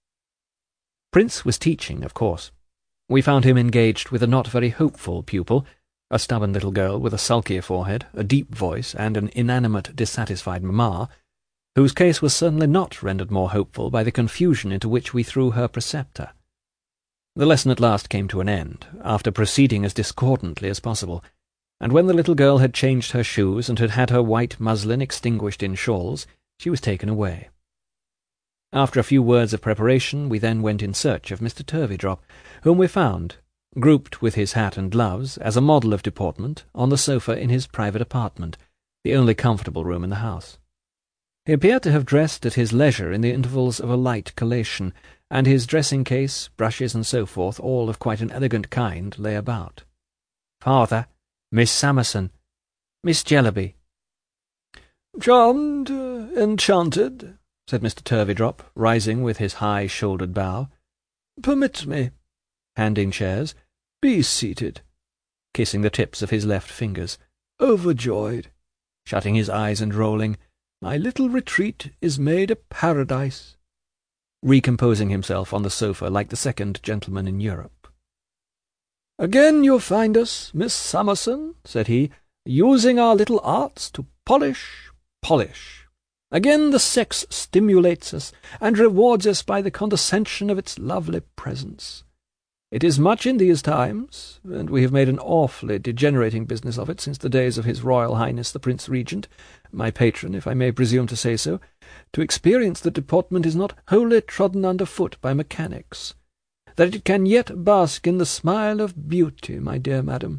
Prince was teaching, of course. We found him engaged with a not very hopeful pupil, a stubborn little girl with a sulky forehead, a deep voice, and an inanimate, dissatisfied mamma, whose case was certainly not rendered more hopeful by the confusion into which we threw her preceptor. The lesson at last came to an end, after proceeding as discordantly as possible, and when the little girl had changed her shoes and had had her white muslin extinguished in shawls, she was taken away. After a few words of preparation, we then went in search of Mr. Turveydrop, whom we found, grouped with his hat and gloves, as a model of deportment, on the sofa in his private apartment, the only comfortable room in the house. He appeared to have dressed at his leisure in the intervals of a light collation, and his dressing-case, brushes, and so forth, all of quite an elegant kind, lay about. "Father, Miss Summerson, Miss Jellyby." "Charmed, enchanted," said Mr. Turveydrop, rising with his high-shouldered bow. "Permit me," handing chairs. "Be seated," kissing the tips of his left fingers. "Overjoyed. shutting his eyes and rolling. "My little retreat is made a paradise," recomposing himself on the sofa like the second gentleman in Europe. "Again you'll find us, Miss Summerson," said he, "using our little arts to polish. Again the sex stimulates us, and rewards us by the condescension of its lovely presence. It is much in these times, and we have made an awfully degenerating business of it since the days of His Royal Highness the Prince Regent, my patron, if I may presume to say so, to experience that deportment is not wholly trodden under foot by mechanics, that it can yet bask in the smile of beauty, my dear madam."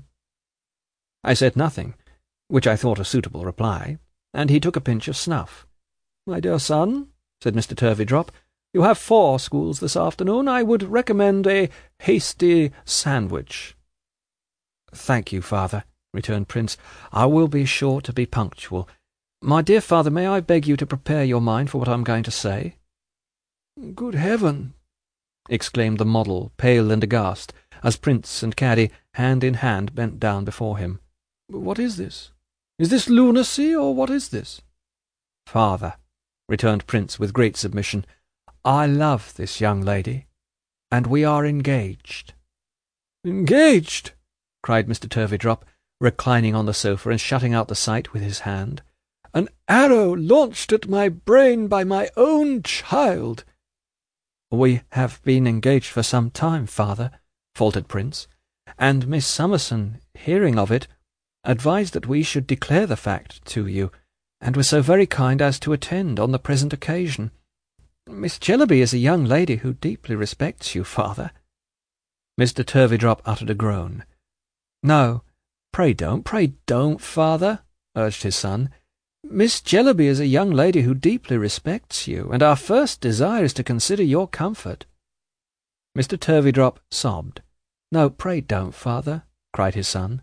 I said nothing, which I thought a suitable reply, and he took a pinch of snuff. "My dear son," said Mr. Turveydrop, "you have 4 schools this afternoon. I would recommend a hasty sandwich." "Thank you, father," returned Prince. "I will be sure to be punctual. My dear father, may I beg you to prepare your mind for what I am going to say?" "Good heaven!" exclaimed the model, pale and aghast, as Prince and Caddy, hand in hand, bent down before him. "What is this? Is this lunacy, or what is this?" "Father," returned Prince with great submission, "I love this young lady, and we are engaged." "Engaged!" cried Mr. Turveydrop, reclining on the sofa and shutting out the sight with his hand. "An arrow launched at my brain by my own child!" "We have been engaged for some time, father," faltered Prince, "and Miss Summerson, hearing of it, advised that we should declare the fact to you, and was so very kind as to attend on the present occasion. Miss Jellyby is a young lady who deeply respects you, father." Mr. Turveydrop uttered a groan. "No, pray don't, father," urged his son. "Miss Jellyby is a young lady who deeply respects you, and our first desire is to consider your comfort." Mr. Turveydrop sobbed. "No, pray don't, father," cried his son.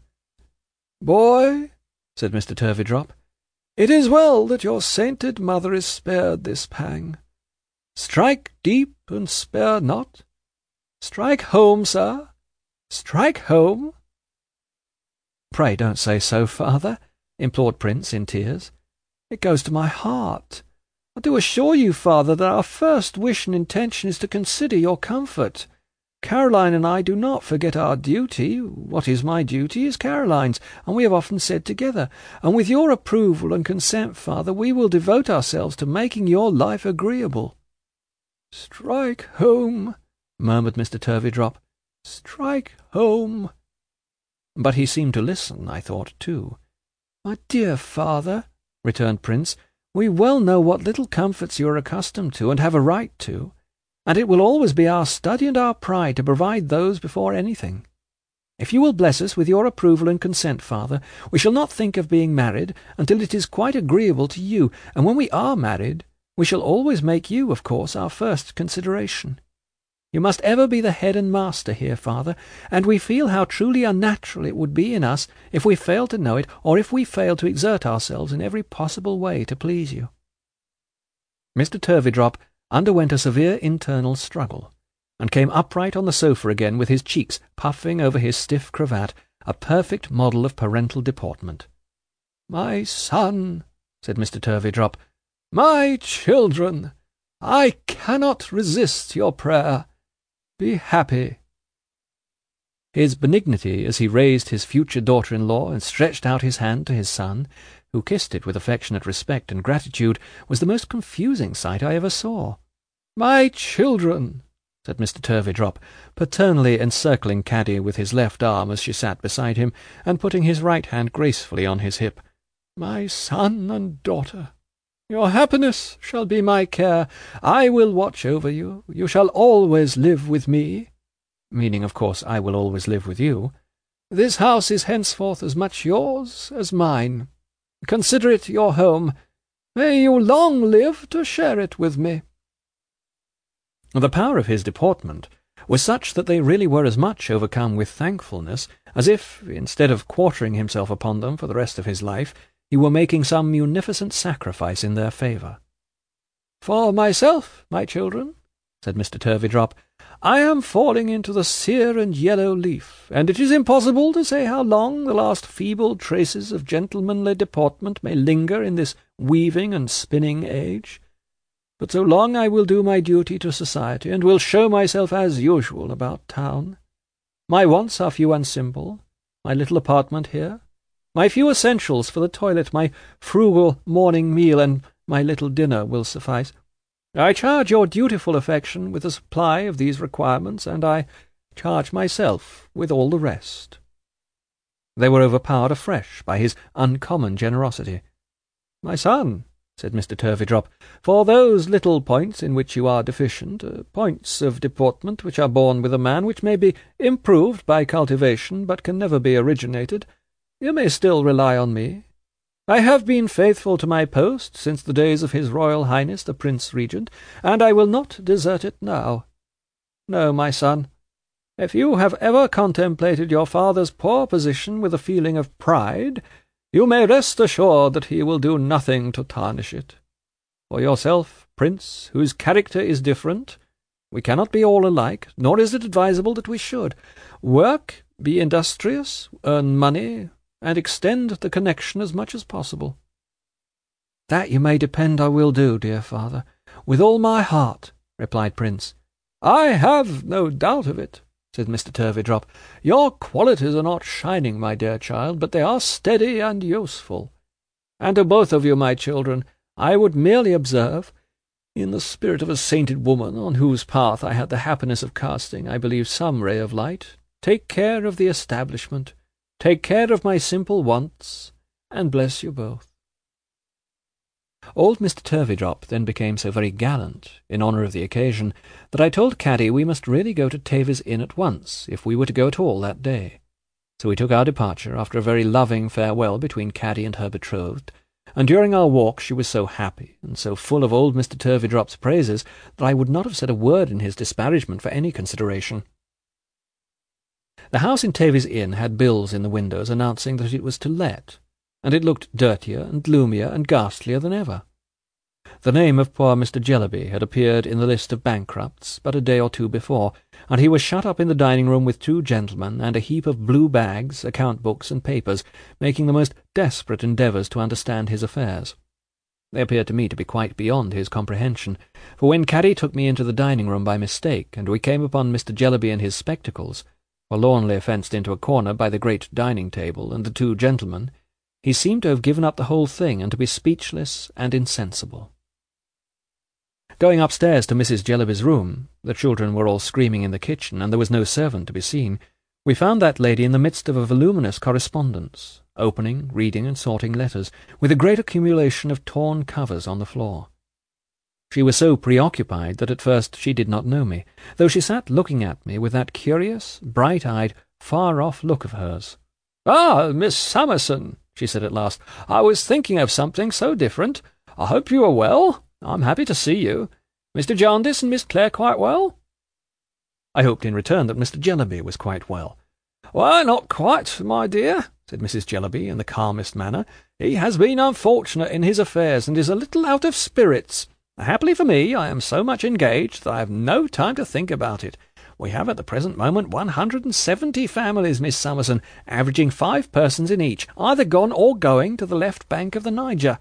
"Boy," said Mr. Turveydrop, "it is well that your sainted mother is spared this pang. Strike deep and spare not. Strike home, sir. Strike home." "Pray don't say so, father," implored Prince in tears. "It goes to my heart. I do assure you, father, that our first wish and intention is to consider your comfort. Caroline and I do not forget our duty. What is my duty is Caroline's, and we have often said together, and with your approval and consent, father, we will devote ourselves to making your life agreeable." "Strike home," murmured Mr. Turveydrop. "Strike home." But he seemed to listen, I thought, too. "My dear father," returned Prince, "we well know what little comforts you are accustomed to, and have a right to, and it will always be our study and our pride to provide those before anything. If you will bless us with your approval and consent, father, we shall not think of being married until it is quite agreeable to you, and when we are married, we shall always make you, of course, our first consideration. You must ever be the head and master here, father, and we feel how truly unnatural it would be in us if we failed to know it, or if we failed to exert ourselves in every possible way to please you." Mr. Turveydrop underwent a severe internal struggle, and came upright on the sofa again with his cheeks puffing over his stiff cravat, a perfect model of parental deportment. "My son," said Mr. Turveydrop, "my children, I cannot resist your prayer. Be happy." His benignity as he raised his future daughter-in-law and stretched out his hand to his son, who kissed it with affectionate respect and gratitude, was the most confusing sight I ever saw. "My children," said Mr. Turveydrop, paternally encircling Caddy with his left arm as she sat beside him, and putting his right hand gracefully on his hip. "My son and daughter, your happiness shall be my care. I will watch over you. You shall always live with me," meaning, of course, I will always live with you. "This house is henceforth as much yours as mine. Consider it your home. May you long live to share it with me." The power of his deportment was such that they really were as much overcome with thankfulness as if, instead of quartering himself upon them for the rest of his life, he were making some munificent sacrifice in their favour. "For myself, my children," said Mr. Turveydrop, I am falling into the sere and yellow leaf, and it is impossible to say how long the last feeble traces of gentlemanly deportment may linger in this weaving and spinning age. But so long I will do my duty to society, and will show myself as usual about town. My wants are few and simple, my little apartment here, my few essentials for the toilet, my frugal morning meal, and my little dinner will suffice. I charge your dutiful affection with the supply of these requirements, and I charge myself with all the rest." They were overpowered afresh by his uncommon generosity. "My son," said Mr. Turveydrop, "for those little points in which you are deficient, points of deportment which are born with a man, which may be improved by cultivation, but can never be originated, you may still rely on me. I have been faithful to my post since the days of His Royal Highness the Prince Regent, and I will not desert it now. No, my son, if you have ever contemplated your father's poor position with a feeling of pride, you may rest assured that he will do nothing to tarnish it. For yourself, Prince, whose character is different, we cannot be all alike, nor is it advisable that we should. Work, be industrious, earn money, and extend the connection as much as possible." "That you may depend I will do, dear father, with all my heart," replied Prince. "I have no doubt of it," said Mr. Turveydrop. "Your qualities are not shining, my dear child, but they are steady and useful. And to both of you, my children, I would merely observe, in the spirit of a sainted woman on whose path I had the happiness of casting, I believe, some ray of light, take care of the establishment, take care of my simple wants, and bless you both." Old Mr. Turveydrop then became so very gallant, in honour of the occasion, that I told Caddy we must really go to Tavies Inn at once, if we were to go at all that day. So we took our departure, after a very loving farewell between Caddy and her betrothed, and during our walk she was so happy, and so full of old Mr. Turveydrop's praises, that I would not have said a word in his disparagement for any consideration. The house in Tavies Inn had bills in the windows announcing that it was to let, and it looked dirtier and gloomier and ghastlier than ever. The name of poor Mr. Jellyby had appeared in the list of bankrupts but a day or two before, and he was shut up in the dining-room with 2 gentlemen and a heap of blue bags, account-books, and papers, making the most desperate endeavours to understand his affairs. They appeared to me to be quite beyond his comprehension, for when Caddy took me into the dining-room by mistake, and we came upon Mr. Jellyby and his spectacles, forlornly fenced into a corner by the great dining-table and the 2 gentlemen, he seemed to have given up the whole thing and to be speechless and insensible. Going upstairs to Mrs. Jellyby's room, the children were all screaming in the kitchen, and there was no servant to be seen, we found that lady in the midst of a voluminous correspondence, opening, reading, and sorting letters, with a great accumulation of torn covers on the floor. She was so preoccupied that at first she did not know me, though she sat looking at me with that curious, bright-eyed, far-off look of hers. "Ah, Miss Summerson," she said at last, "I was thinking of something so different. I hope you are well. I'm happy to see you. Mr. Jarndyce and Miss Clare quite well?" I hoped in return that Mr. Jellyby was quite well. "Why, not quite, my dear," said Mrs. Jellyby in the calmest manner. "He has been unfortunate in his affairs, and is a little out of spirits. Happily for me, I am so much engaged that I have no time to think about it. We have at the present moment 170 families, Miss Summerson, averaging 5 persons in each, either gone or going to the left bank of the Niger."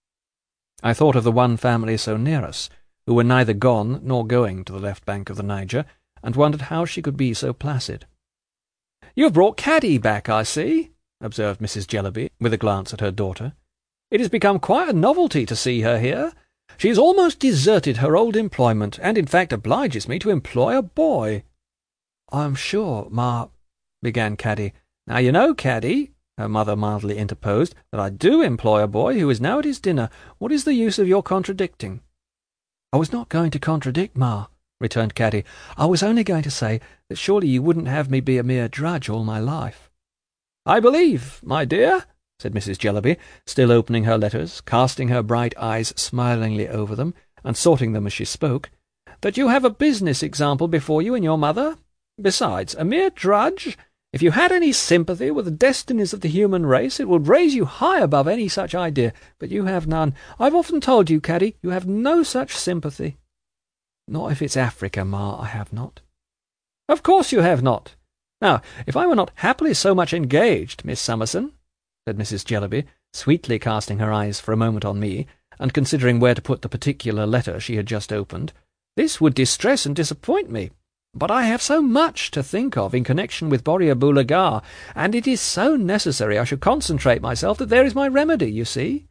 I thought of the one family so near us, who were neither gone nor going to the left bank of the Niger, and wondered how she could be so placid. "You have brought Caddy back, I see," observed Mrs. Jellyby, with a glance at her daughter. "It has become quite a novelty to see her here. She has almost deserted her old employment, and in fact obliges me to employ a boy." "I am sure, Ma—" began Caddy. "Now you know, Caddy," her mother mildly interposed, "that I do employ a boy who is now at his dinner. What is the use of your contradicting?" "I was not going to contradict, Ma," returned Caddy. "I was only going to say that surely you wouldn't have me be a mere drudge all my life." "I believe, my dear," said Mrs. Jellyby, still opening her letters, casting her bright eyes smilingly over them, and sorting them as she spoke, "that you have a business example before you in your mother. Besides, a mere drudge. If you had any sympathy with the destinies of the human race, it would raise you high above any such idea, but you have none. I've often told you, Caddy, you have no such sympathy." "Not if it's Africa, Ma, I have not." Of course you have not. Now, if I were not happily so much engaged, Miss Summerson, said Mrs. Jellyby, sweetly casting her eyes for a moment on me, and considering where to put the particular letter she had just opened, this would distress and disappoint me. But I have so much to think of in connection with Borrioboola Gha, and it is so necessary I should concentrate myself that there is my remedy, you see.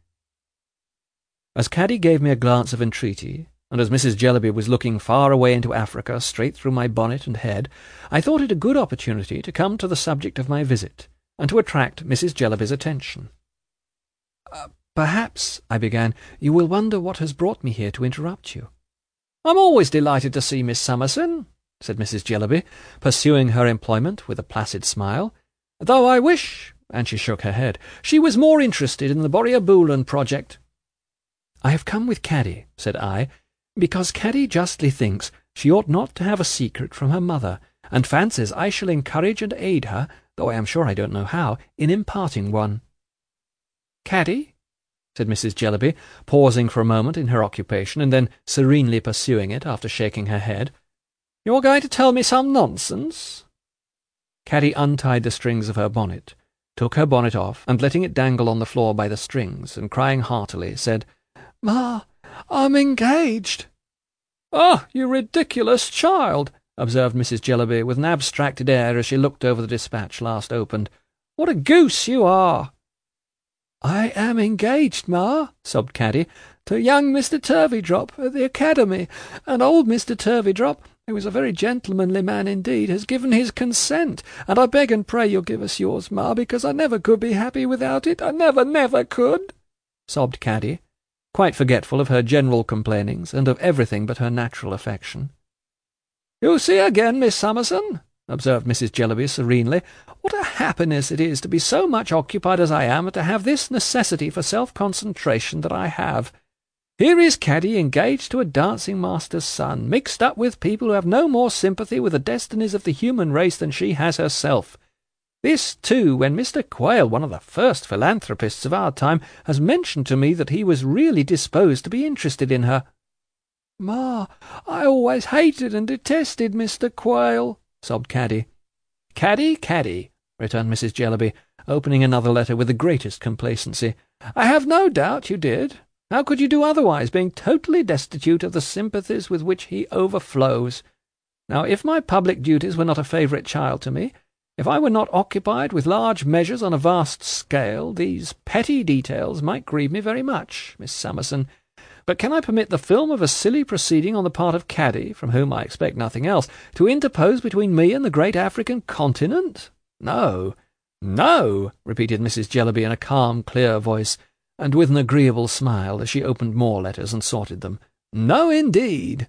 As Caddy gave me a glance of entreaty, and as Mrs. Jellyby was looking far away into Africa, straight through my bonnet and head, I thought it a good opportunity to come to the subject of my visit, and to attract Mrs. Jellyby's attention. "Perhaps," I began, "you will wonder what has brought me here to interrupt you." "I'm always delighted to see Miss Summerson," said Mrs. Jellyby, pursuing her employment with a placid smile, "though I wish," and she shook her head, "she was more interested in the Borrioboolan project." "I have come with Caddy," said I, "because Caddy justly thinks she ought not to have a secret from her mother, and fancies I shall encourage and aid her, though I am sure I don't know how, in imparting one." "Caddy?" said Mrs. Jellyby, pausing for a moment in her occupation, and then serenely pursuing it after shaking her head. "You're going to tell me some nonsense?" Caddy untied the strings of her bonnet, took her bonnet off, and letting it dangle on the floor by the strings, and crying heartily, said, "Ma, I'm engaged." "Ah, you ridiculous child!" observed Mrs. Jellyby, with an abstracted air as she looked over the dispatch last opened. "What a goose you are!" "I am engaged, Ma," sobbed Caddy, "to young Mr. Turveydrop at the Academy, and old Mr. Turveydrop, who is a very gentlemanly man indeed, has given his consent, and I beg and pray you'll give us yours, Ma, because I never could be happy without it. I never could," sobbed Caddy, quite forgetful of her general complainings and of everything but her natural affection. "You see again, Miss Summerson," observed Mrs. Jellyby serenely, "what a happiness it is to be so much occupied as I am, and to have this necessity for self-concentration that I have. Here is Caddy engaged to a dancing-master's son, mixed up with people who have no more sympathy with the destinies of the human race than she has herself. This, too, when Mr. Quayle, one of the first philanthropists of our time, has mentioned to me that he was really disposed to be interested in her." "Ma, I always hated and detested Mr. Quayle," sobbed Caddy. Caddy," returned Mrs. Jellyby, opening another letter with the greatest complacency, "I have no doubt you did. How could you do otherwise, being totally destitute of the sympathies with which he overflows? Now, if my public duties were not a favourite child to me, if I were not occupied with large measures on a vast scale, these petty details might grieve me very much, Miss Summerson. But can I permit the film of a silly proceeding on the part of Caddy, from whom I expect nothing else, to interpose between me and the great African continent? No, no," repeated Mrs. Jellyby in a calm, clear voice, and with an agreeable smile as she opened more letters and sorted them. "No, indeed."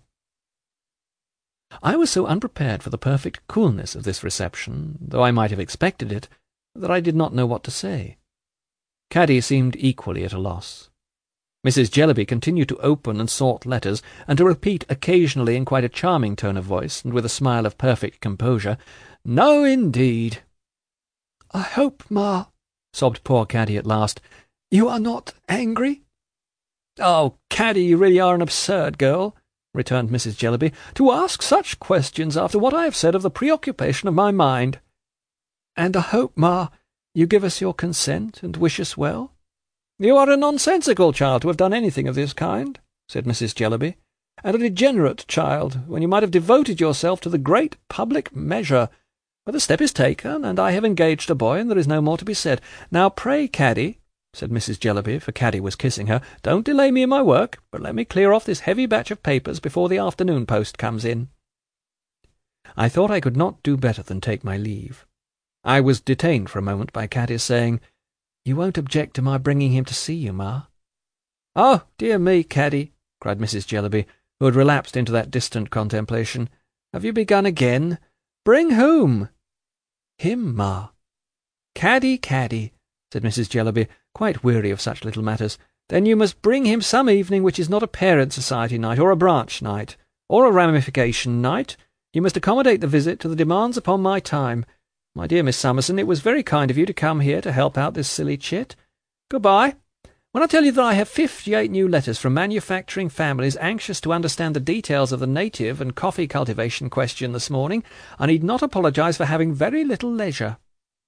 I was so unprepared for the perfect coolness of this reception, though I might have expected it, that I did not know what to say. Caddy seemed equally at a loss. Mrs. Jellyby continued to open and sort letters, and to repeat occasionally in quite a charming tone of voice, and with a smile of perfect composure, "No, indeed." "I hope, Ma," sobbed poor Caddy at last, "you are not angry?" "Oh, Caddy, you really are an absurd girl," returned Mrs. Jellyby, "to ask such questions after what I have said of the preoccupation of my mind." "And I hope, Ma, you give us your consent and wish us well?" "You are a nonsensical child to have done anything of this kind," said Mrs. Jellyby, "and a degenerate child, when you might have devoted yourself to the great public measure. But the step is taken, and I have engaged a boy, and there is no more to be said. Now pray, Caddy," said Mrs. Jellyby, for Caddy was kissing her, "don't delay me in my work, but let me clear off this heavy batch of papers before the afternoon post comes in." I thought I could not do better than take my leave. I was detained for a moment by Caddy's saying, "You won't object to my bringing him to see you, Ma?" "Oh, dear me, Caddy," cried Mrs. Jellyby, who had relapsed into that distant contemplation. "Have you begun again? Bring whom?" "Him, Ma." "Caddy, said Mrs. Jellyby, quite weary of such little matters. "Then you must bring him some evening which is not a parent society night, or a branch night, or a ramification night. You must accommodate the visit to the demands upon my time. My dear Miss Summerson, it was very kind of you to come here to help out this silly chit. Good-bye. When I tell you that I have 58 new letters from manufacturing families anxious to understand the details of the native and coffee cultivation question this morning, I need not apologise for having very little leisure."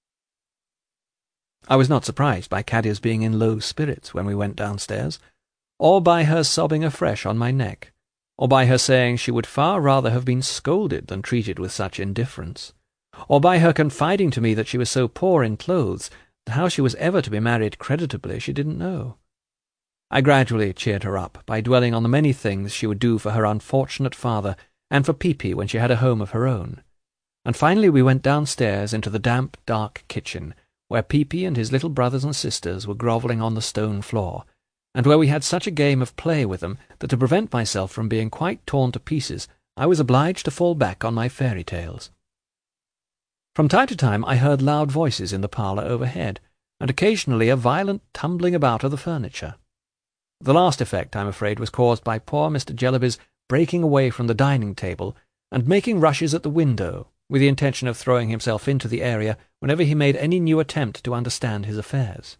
I was not surprised by Caddy's being in low spirits when we went downstairs, or by her sobbing afresh on my neck, or by her saying she would far rather have been scolded than treated with such indifference, or by her confiding to me that she was so poor in clothes that how she was ever to be married creditably she didn't know. I gradually cheered her up by dwelling on the many things she would do for her unfortunate father and for Peepy when she had a home of her own, and finally we went downstairs into the damp, dark kitchen, where Peepy and his little brothers and sisters were grovelling on the stone floor, and where we had such a game of play with them that to prevent myself from being quite torn to pieces I was obliged to fall back on my fairy tales. From time to time I heard loud voices in the parlour overhead, and occasionally a violent tumbling about of the furniture. The last effect, I'm afraid, was caused by poor Mr. Jellyby's breaking away from the dining-table and making rushes at the window, with the intention of throwing himself into the area whenever he made any new attempt to understand his affairs.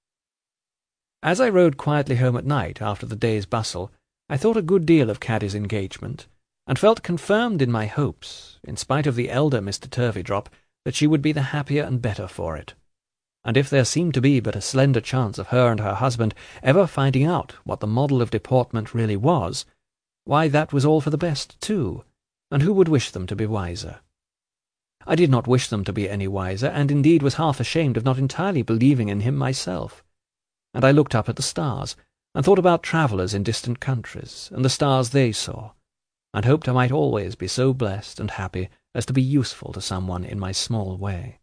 As I rode quietly home at night after the day's bustle, I thought a good deal of Caddy's engagement, and felt confirmed in my hopes, in spite of the elder Mr. Turveydrop, that she would be the happier and better for it. And if there seemed to be but a slender chance of her and her husband ever finding out what the model of deportment really was, why, that was all for the best, too, and who would wish them to be wiser? I did not wish them to be any wiser, and indeed was half ashamed of not entirely believing in him myself. And I looked up at the stars, and thought about travellers in distant countries, and the stars they saw, and hoped I might always be so blessed and happy as to be useful to someone in my small way.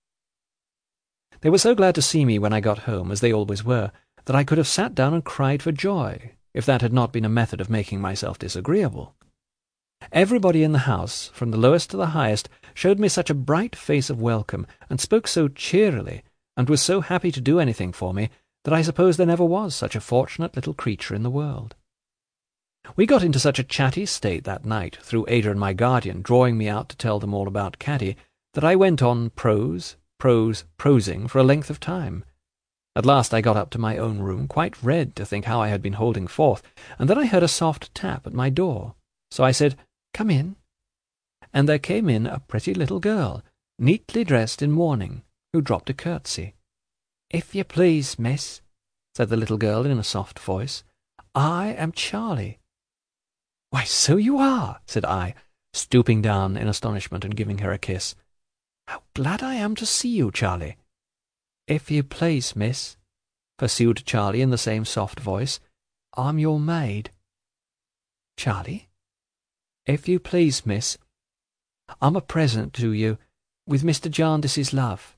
They were so glad to see me when I got home, as they always were, that I could have sat down and cried for joy, if that had not been a method of making myself disagreeable. Everybody in the house, from the lowest to the highest, showed me such a bright face of welcome, and spoke so cheerily, and was so happy to do anything for me, that I suppose there never was such a fortunate little creature in the world. We got into such a chatty state that night, through Ada and my guardian drawing me out to tell them all about Caddy, that I went on prosing for a length of time. At last I got up to my own room, quite red to think how I had been holding forth, and then I heard a soft tap at my door. So I said, "Come in." And there came in a pretty little girl, neatly dressed in mourning, who dropped a curtsy. "If you please, miss," said the little girl in a soft voice, "I am Charlie." "Why, so you are," said I, stooping down in astonishment and giving her a kiss. "How glad I am to see you, Charlie." "If you please, miss," pursued Charlie in the same soft voice, "I'm your maid." "Charlie?" "If you please, miss, I'm a present to you, with Mr. Jarndyce's love."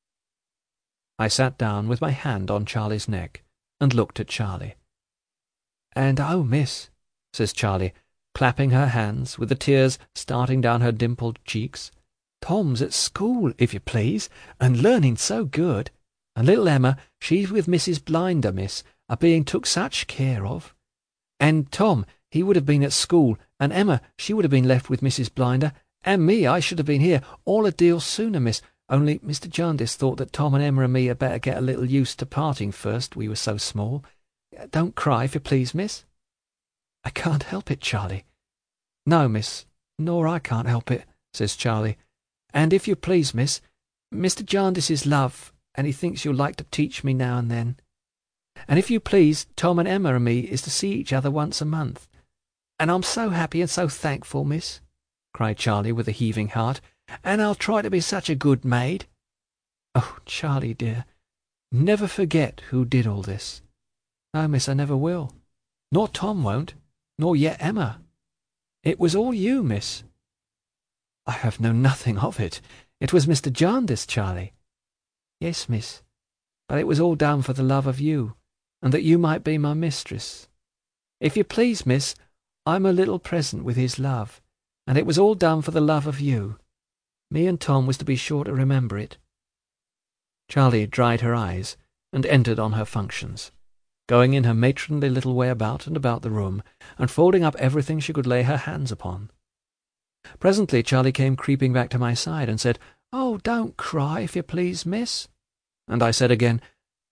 I sat down with my hand on Charlie's neck, and looked at Charlie. "And oh, miss," says Charlie, clapping her hands, with the tears starting down her dimpled cheeks, "Tom's at school, if you please, and learning so good. And little Emma, she's with Mrs. Blinder, miss, a-being took such care of. And Tom, he would have been at school, and Emma, she would have been left with Mrs. Blinder, and me, I should have been here all a deal sooner, miss, only Mr. Jarndyce thought that Tom and Emma and me had better get a little used to parting first, we were so small. Don't cry, if you please, miss." "I can't help it, Charlie." "No, miss, nor I can't help it," says Charlie. "And if you please, miss, Mr. Jarndyce's love, and he thinks you'll like to teach me now and then. And if you please, Tom and Emma and me is to see each other once a month. And I'm so happy and so thankful, miss," cried Charlie with a heaving heart, "and I'll try to be such a good maid." "Oh, Charlie, dear, never forget who did all this." "No, miss, I never will. Nor Tom won't, nor yet Emma. It was all you, miss." "I have known nothing of it. It was Mr. Jarndyce, Charlie." "Yes, miss, but it was all done for the love of you, and that you might be my mistress. If you please, miss, I'm a little present with his love, and it was all done for the love of you. Me and Tom was to be sure to remember it." Charlie dried her eyes, and entered on her functions, going in her matronly little way about and about the room, and folding up everything she could lay her hands upon. Presently Charlie came creeping back to my side, and said, "Oh, don't cry, if you please, miss." And I said again,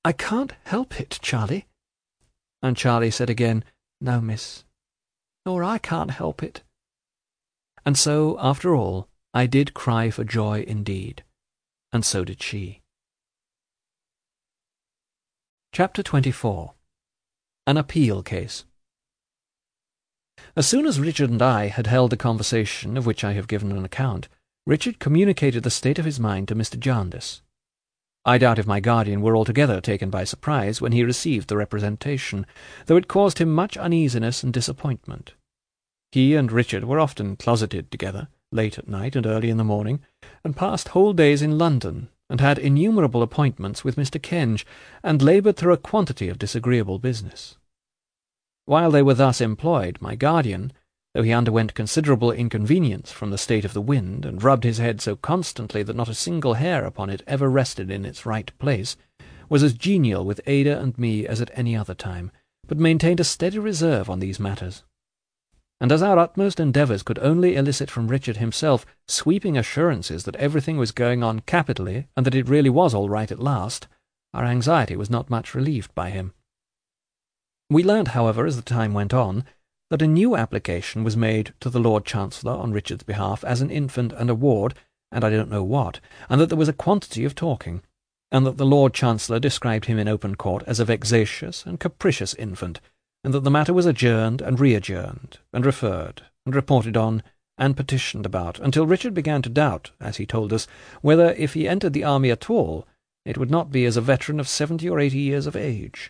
"I can't help it, Charlie." And Charlie said again, "No, miss, nor I can't help it." And so, after all, I did cry for joy indeed, and so did she. Chapter 24. An Appeal Case. As soon as Richard and I had held the conversation of which I have given an account, Richard communicated the state of his mind to Mr. Jarndyce. I doubt if my guardian were altogether taken by surprise when he received the representation, though it caused him much uneasiness and disappointment. He and Richard were often closeted together, late at night and early in the morning, and passed whole days in London, and had innumerable appointments with Mr. Kenge, and laboured through a quantity of disagreeable business. While they were thus employed, my guardian, though he underwent considerable inconvenience from the state of the wind, and rubbed his head so constantly that not a single hair upon it ever rested in its right place, was as genial with Ada and me as at any other time, but maintained a steady reserve on these matters. And as our utmost endeavours could only elicit from Richard himself sweeping assurances that everything was going on capitally, and that it really was all right at last, our anxiety was not much relieved by him. We learnt, however, as the time went on, that a new application was made to the Lord Chancellor on Richard's behalf as an infant and a ward, and I don't know what, and that there was a quantity of talking, and that the Lord Chancellor described him in open court as a vexatious and capricious infant, and that the matter was adjourned and re-adjourned, and referred, and reported on, and petitioned about, until Richard began to doubt, as he told us, whether, if he entered the army at all, it would not be as a veteran of 70 or 80 years of age.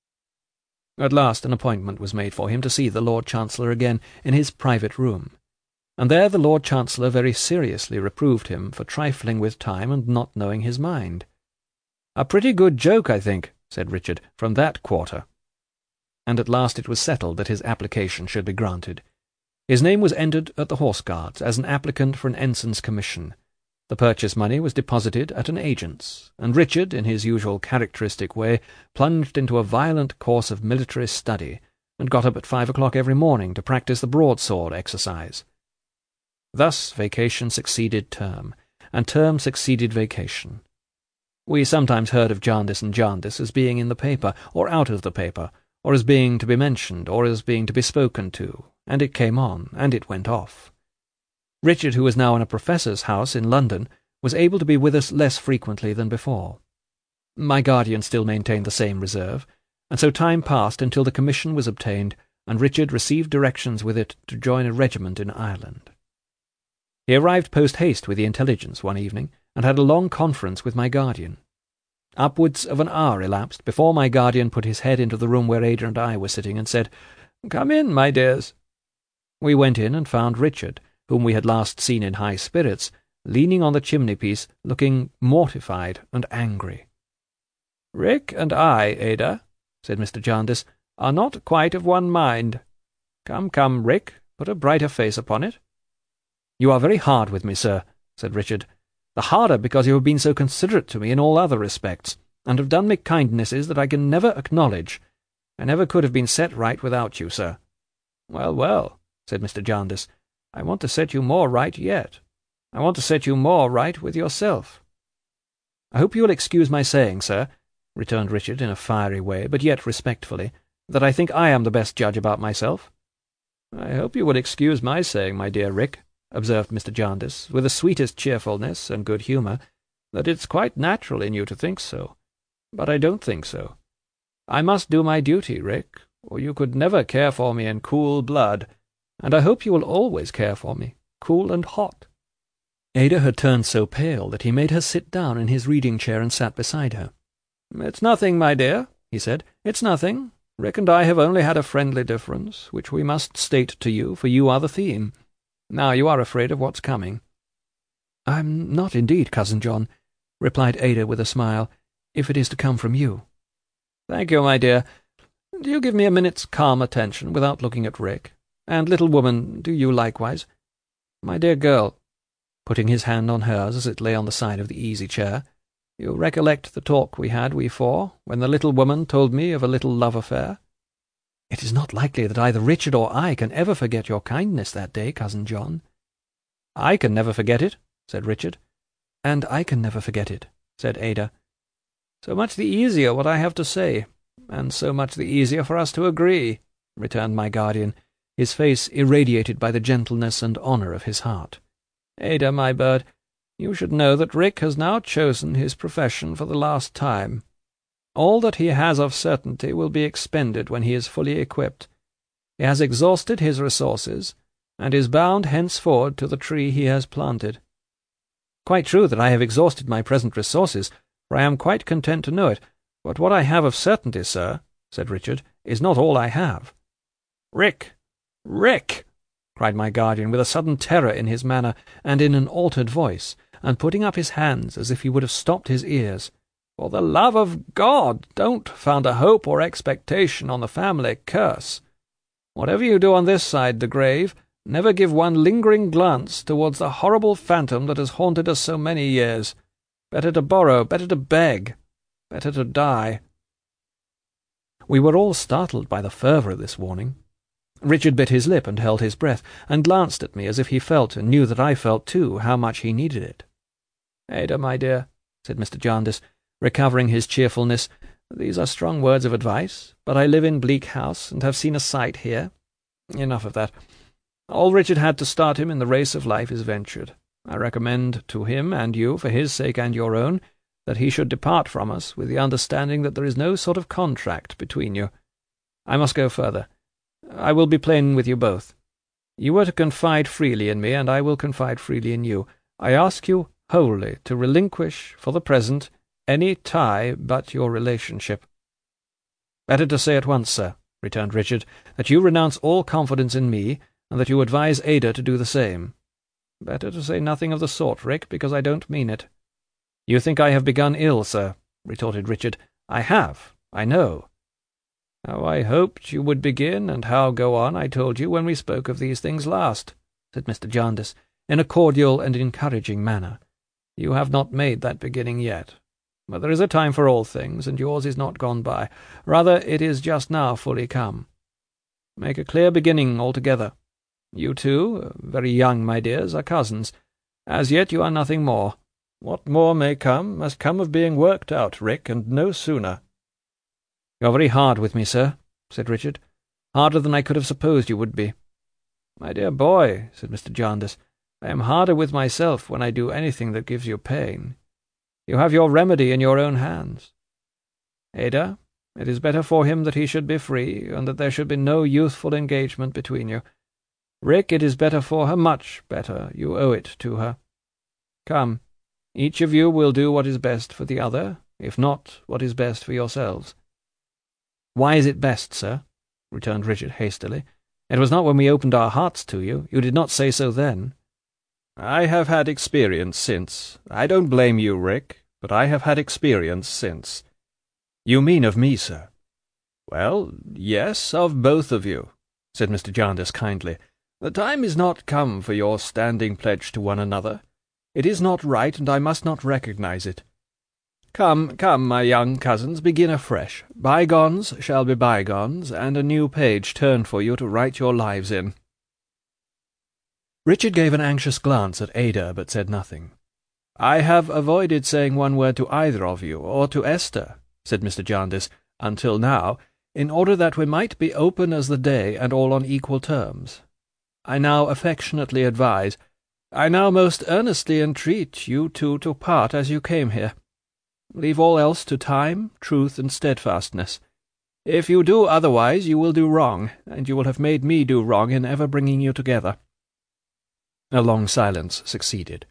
At last an appointment was made for him to see the Lord Chancellor again in his private room, and there the Lord Chancellor very seriously reproved him for trifling with time and not knowing his mind. "A pretty good joke, I think," said Richard, "from that quarter." And at last it was settled that his application should be granted. His name was entered at the Horse Guards as an applicant for an ensign's commission. The purchase money was deposited at an agent's, and Richard, in his usual characteristic way, plunged into a violent course of military study, and got up at 5 o'clock every morning to practise the broadsword exercise. Thus vacation succeeded term, and term succeeded vacation. We sometimes heard of Jarndyce and Jarndyce as being in the paper, or out of the paper, or as being to be mentioned, or as being to be spoken to, and it came on, and it went off. Richard, who was now in a professor's house in London, was able to be with us less frequently than before. My guardian still maintained the same reserve, and so time passed until the commission was obtained, and Richard received directions with it to join a regiment in Ireland. He arrived post-haste with the intelligence one evening, and had a long conference with my guardian. Upwards of an hour elapsed before my guardian put his head into the room where Ada and I were sitting, and said, "Come in, my dears." We went in and found Richard, whom we had last seen in high spirits, leaning on the chimney-piece, looking mortified and angry. "Rick and I, Ada," said Mr. Jarndyce, "are not quite of one mind. Come, come, Rick, put a brighter face upon it." "You are very hard with me, sir," said Richard. "The harder because you have been so considerate to me in all other respects, and have done me kindnesses that I can never acknowledge. I never could have been set right without you, sir." "Well, well," said Mr. Jarndyce, "I want to set you more right yet. I want to set you more right with yourself." "I hope you will excuse my saying, sir," returned Richard in a fiery way, but yet respectfully, "that I think I am the best judge about myself." "I hope you will excuse my saying, my dear Rick," observed Mr. Jarndyce, with the sweetest cheerfulness and good humour, "that it's quite natural in you to think so. But I don't think so. I must do my duty, Rick, or you could never care for me in cool blood, and I hope you will always care for me, cool and hot." Ada had turned so pale that he made her sit down in his reading-chair and sat beside her. "It's nothing, my dear," he said. "It's nothing. Rick and I have only had a friendly difference, which we must state to you, for you are the theme. Now you are afraid of what's coming." "I'm not indeed, Cousin John," replied Ada with a smile, "if it is to come from you." "Thank you, my dear. Do you give me a minute's calm attention without looking at Rick? And, little woman, do you likewise? My dear girl," putting his hand on hers as it lay on the side of the easy-chair, "you recollect the talk we had, we four, when the little woman told me of a little love affair?" "It is not likely that either Richard or I can ever forget your kindness that day, Cousin John." "I can never forget it," said Richard. "And I can never forget it," said Ada. "So much the easier what I have to say, and so much the easier for us to agree," returned my guardian, his face irradiated by the gentleness and honour of his heart. "Ada, my bird, you should know that Rick has now chosen his profession for the last time. All that he has of certainty will be expended when he is fully equipped. He has exhausted his resources, and is bound henceforward to the tree he has planted." "Quite true that I have exhausted my present resources, for I am quite content to know it. But what I have of certainty, sir," said Richard, "is not all I have." "Rick! Rick!" cried my guardian, with a sudden terror in his manner, and in an altered voice, and putting up his hands as if he would have stopped his ears. "For the love of God, don't found a hope or expectation on the family curse. Whatever you do on this side the grave, never give one lingering glance towards the horrible phantom that has haunted us so many years. Better to borrow, better to beg, better to die." We were all startled by the fervour of this warning. Richard bit his lip and held his breath, and glanced at me as if he felt, and knew that I felt too, how much he needed it. "Ada, my dear," said Mr. Jarndyce, recovering his cheerfulness, "these are strong words of advice, but I live in Bleak House, and have seen a sight here. Enough of that. All Richard had to start him in the race of life is ventured. I recommend to him and you, for his sake and your own, that he should depart from us, with the understanding that there is no sort of contract between you. I must go further. I will be plain with you both. You were to confide freely in me, and I will confide freely in you. I ask you wholly to relinquish, for the present, any tie but your relationship." "Better to say at once, sir," returned Richard, "that you renounce all confidence in me, and that you advise Ada to do the same." "Better to say nothing of the sort, Rick, because I don't mean it." "You think I have begun ill, sir," retorted Richard. "I have, I know." "How I hoped you would begin, and how go on, I told you when we spoke of these things last," said Mr. Jarndyce, in a cordial and encouraging manner. "You have not made that beginning yet. But there is a time for all things, and yours is not gone by. Rather, it is just now fully come. Make a clear beginning altogether. You two, very young, my dears, are cousins. As yet you are nothing more. What more may come must come of being worked out, Rick, and no sooner." "You are very hard with me, sir," said Richard. "Harder than I could have supposed you would be." "My dear boy," said Mr. Jarndyce, "I am harder with myself when I do anything that gives you pain. You have your remedy in your own hands. Ada, it is better for him that he should be free, and that there should be no youthful engagement between you. Rick, it is better for her, much better. You owe it to her. Come, each of you will do what is best for the other, if not what is best for yourselves." "Why is it best, sir?" returned Richard hastily. "It was not when we opened our hearts to you. You did not say so then." "I have had experience since. I don't blame you, Rick, but I have had experience since." "You mean of me, sir?" "Well, yes, of both of you," said Mr. Jarndyce kindly. "The time is not come for your standing pledge to one another. It is not right, and I must not recognize it. Come, come, my young cousins, begin afresh. Bygones shall be bygones, and a new page turn for you to write your lives in." Richard gave an anxious glance at Ada, but said nothing. "I have avoided saying one word to either of you, or to Esther," said Mr. Jarndyce, "until now, in order that we might be open as the day, and all on equal terms. I now affectionately advise, I now most earnestly entreat you two to part as you came here. Leave all else to time, truth, and steadfastness. If you do otherwise, you will do wrong, and you will have made me do wrong in ever bringing you together." A long silence succeeded.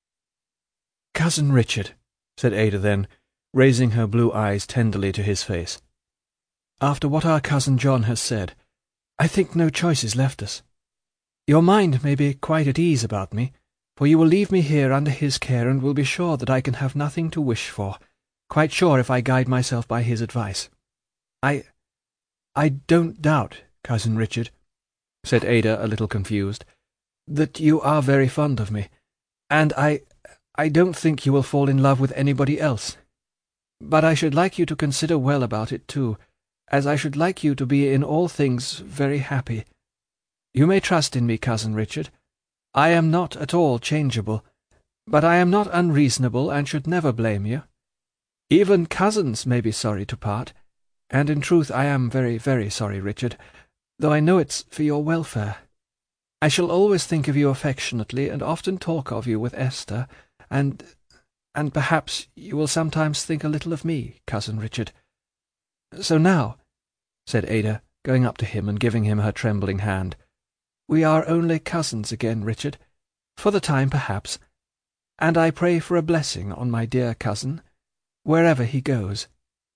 "Cousin Richard," said Ada then, raising her blue eyes tenderly to his face, "after what our cousin John has said, I think no choice is left us. Your mind may be quite at ease about me, for you will leave me here under his care, and will be sure that I can have nothing to wish for, quite sure if I guide myself by his advice. I don't doubt, Cousin Richard," said Ada, a little confused, "that you are very fond of me, and I don't think you will fall in love with anybody else. But I should like you to consider well about it, too, as I should like you to be in all things very happy. You may trust in me, Cousin Richard. I am not at all changeable, but I am not unreasonable, and should never blame you. Even cousins may be sorry to part, and in truth I am very, very sorry, Richard, though I know it's for your welfare. I shall always think of you affectionately, and often talk of you with Esther, and perhaps you will sometimes think a little of me, Cousin Richard. So now," said Ada, going up to him and giving him her trembling hand, "we are only cousins again, Richard, for the time perhaps, and I pray for a blessing on my dear cousin, wherever he goes."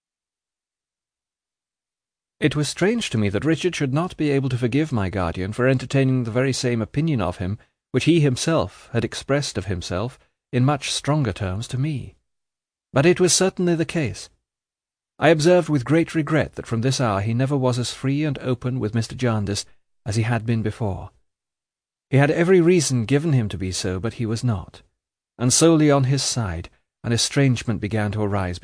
It was strange to me that Richard should not be able to forgive my guardian for entertaining the very same opinion of him which he himself had expressed of himself in much stronger terms to me. But it was certainly the case. I observed with great regret that from this hour he never was as free and open with Mr. Jarndyce as he had been before. He had every reason given him to be so, but he was not, and solely on his side an estrangement began to arise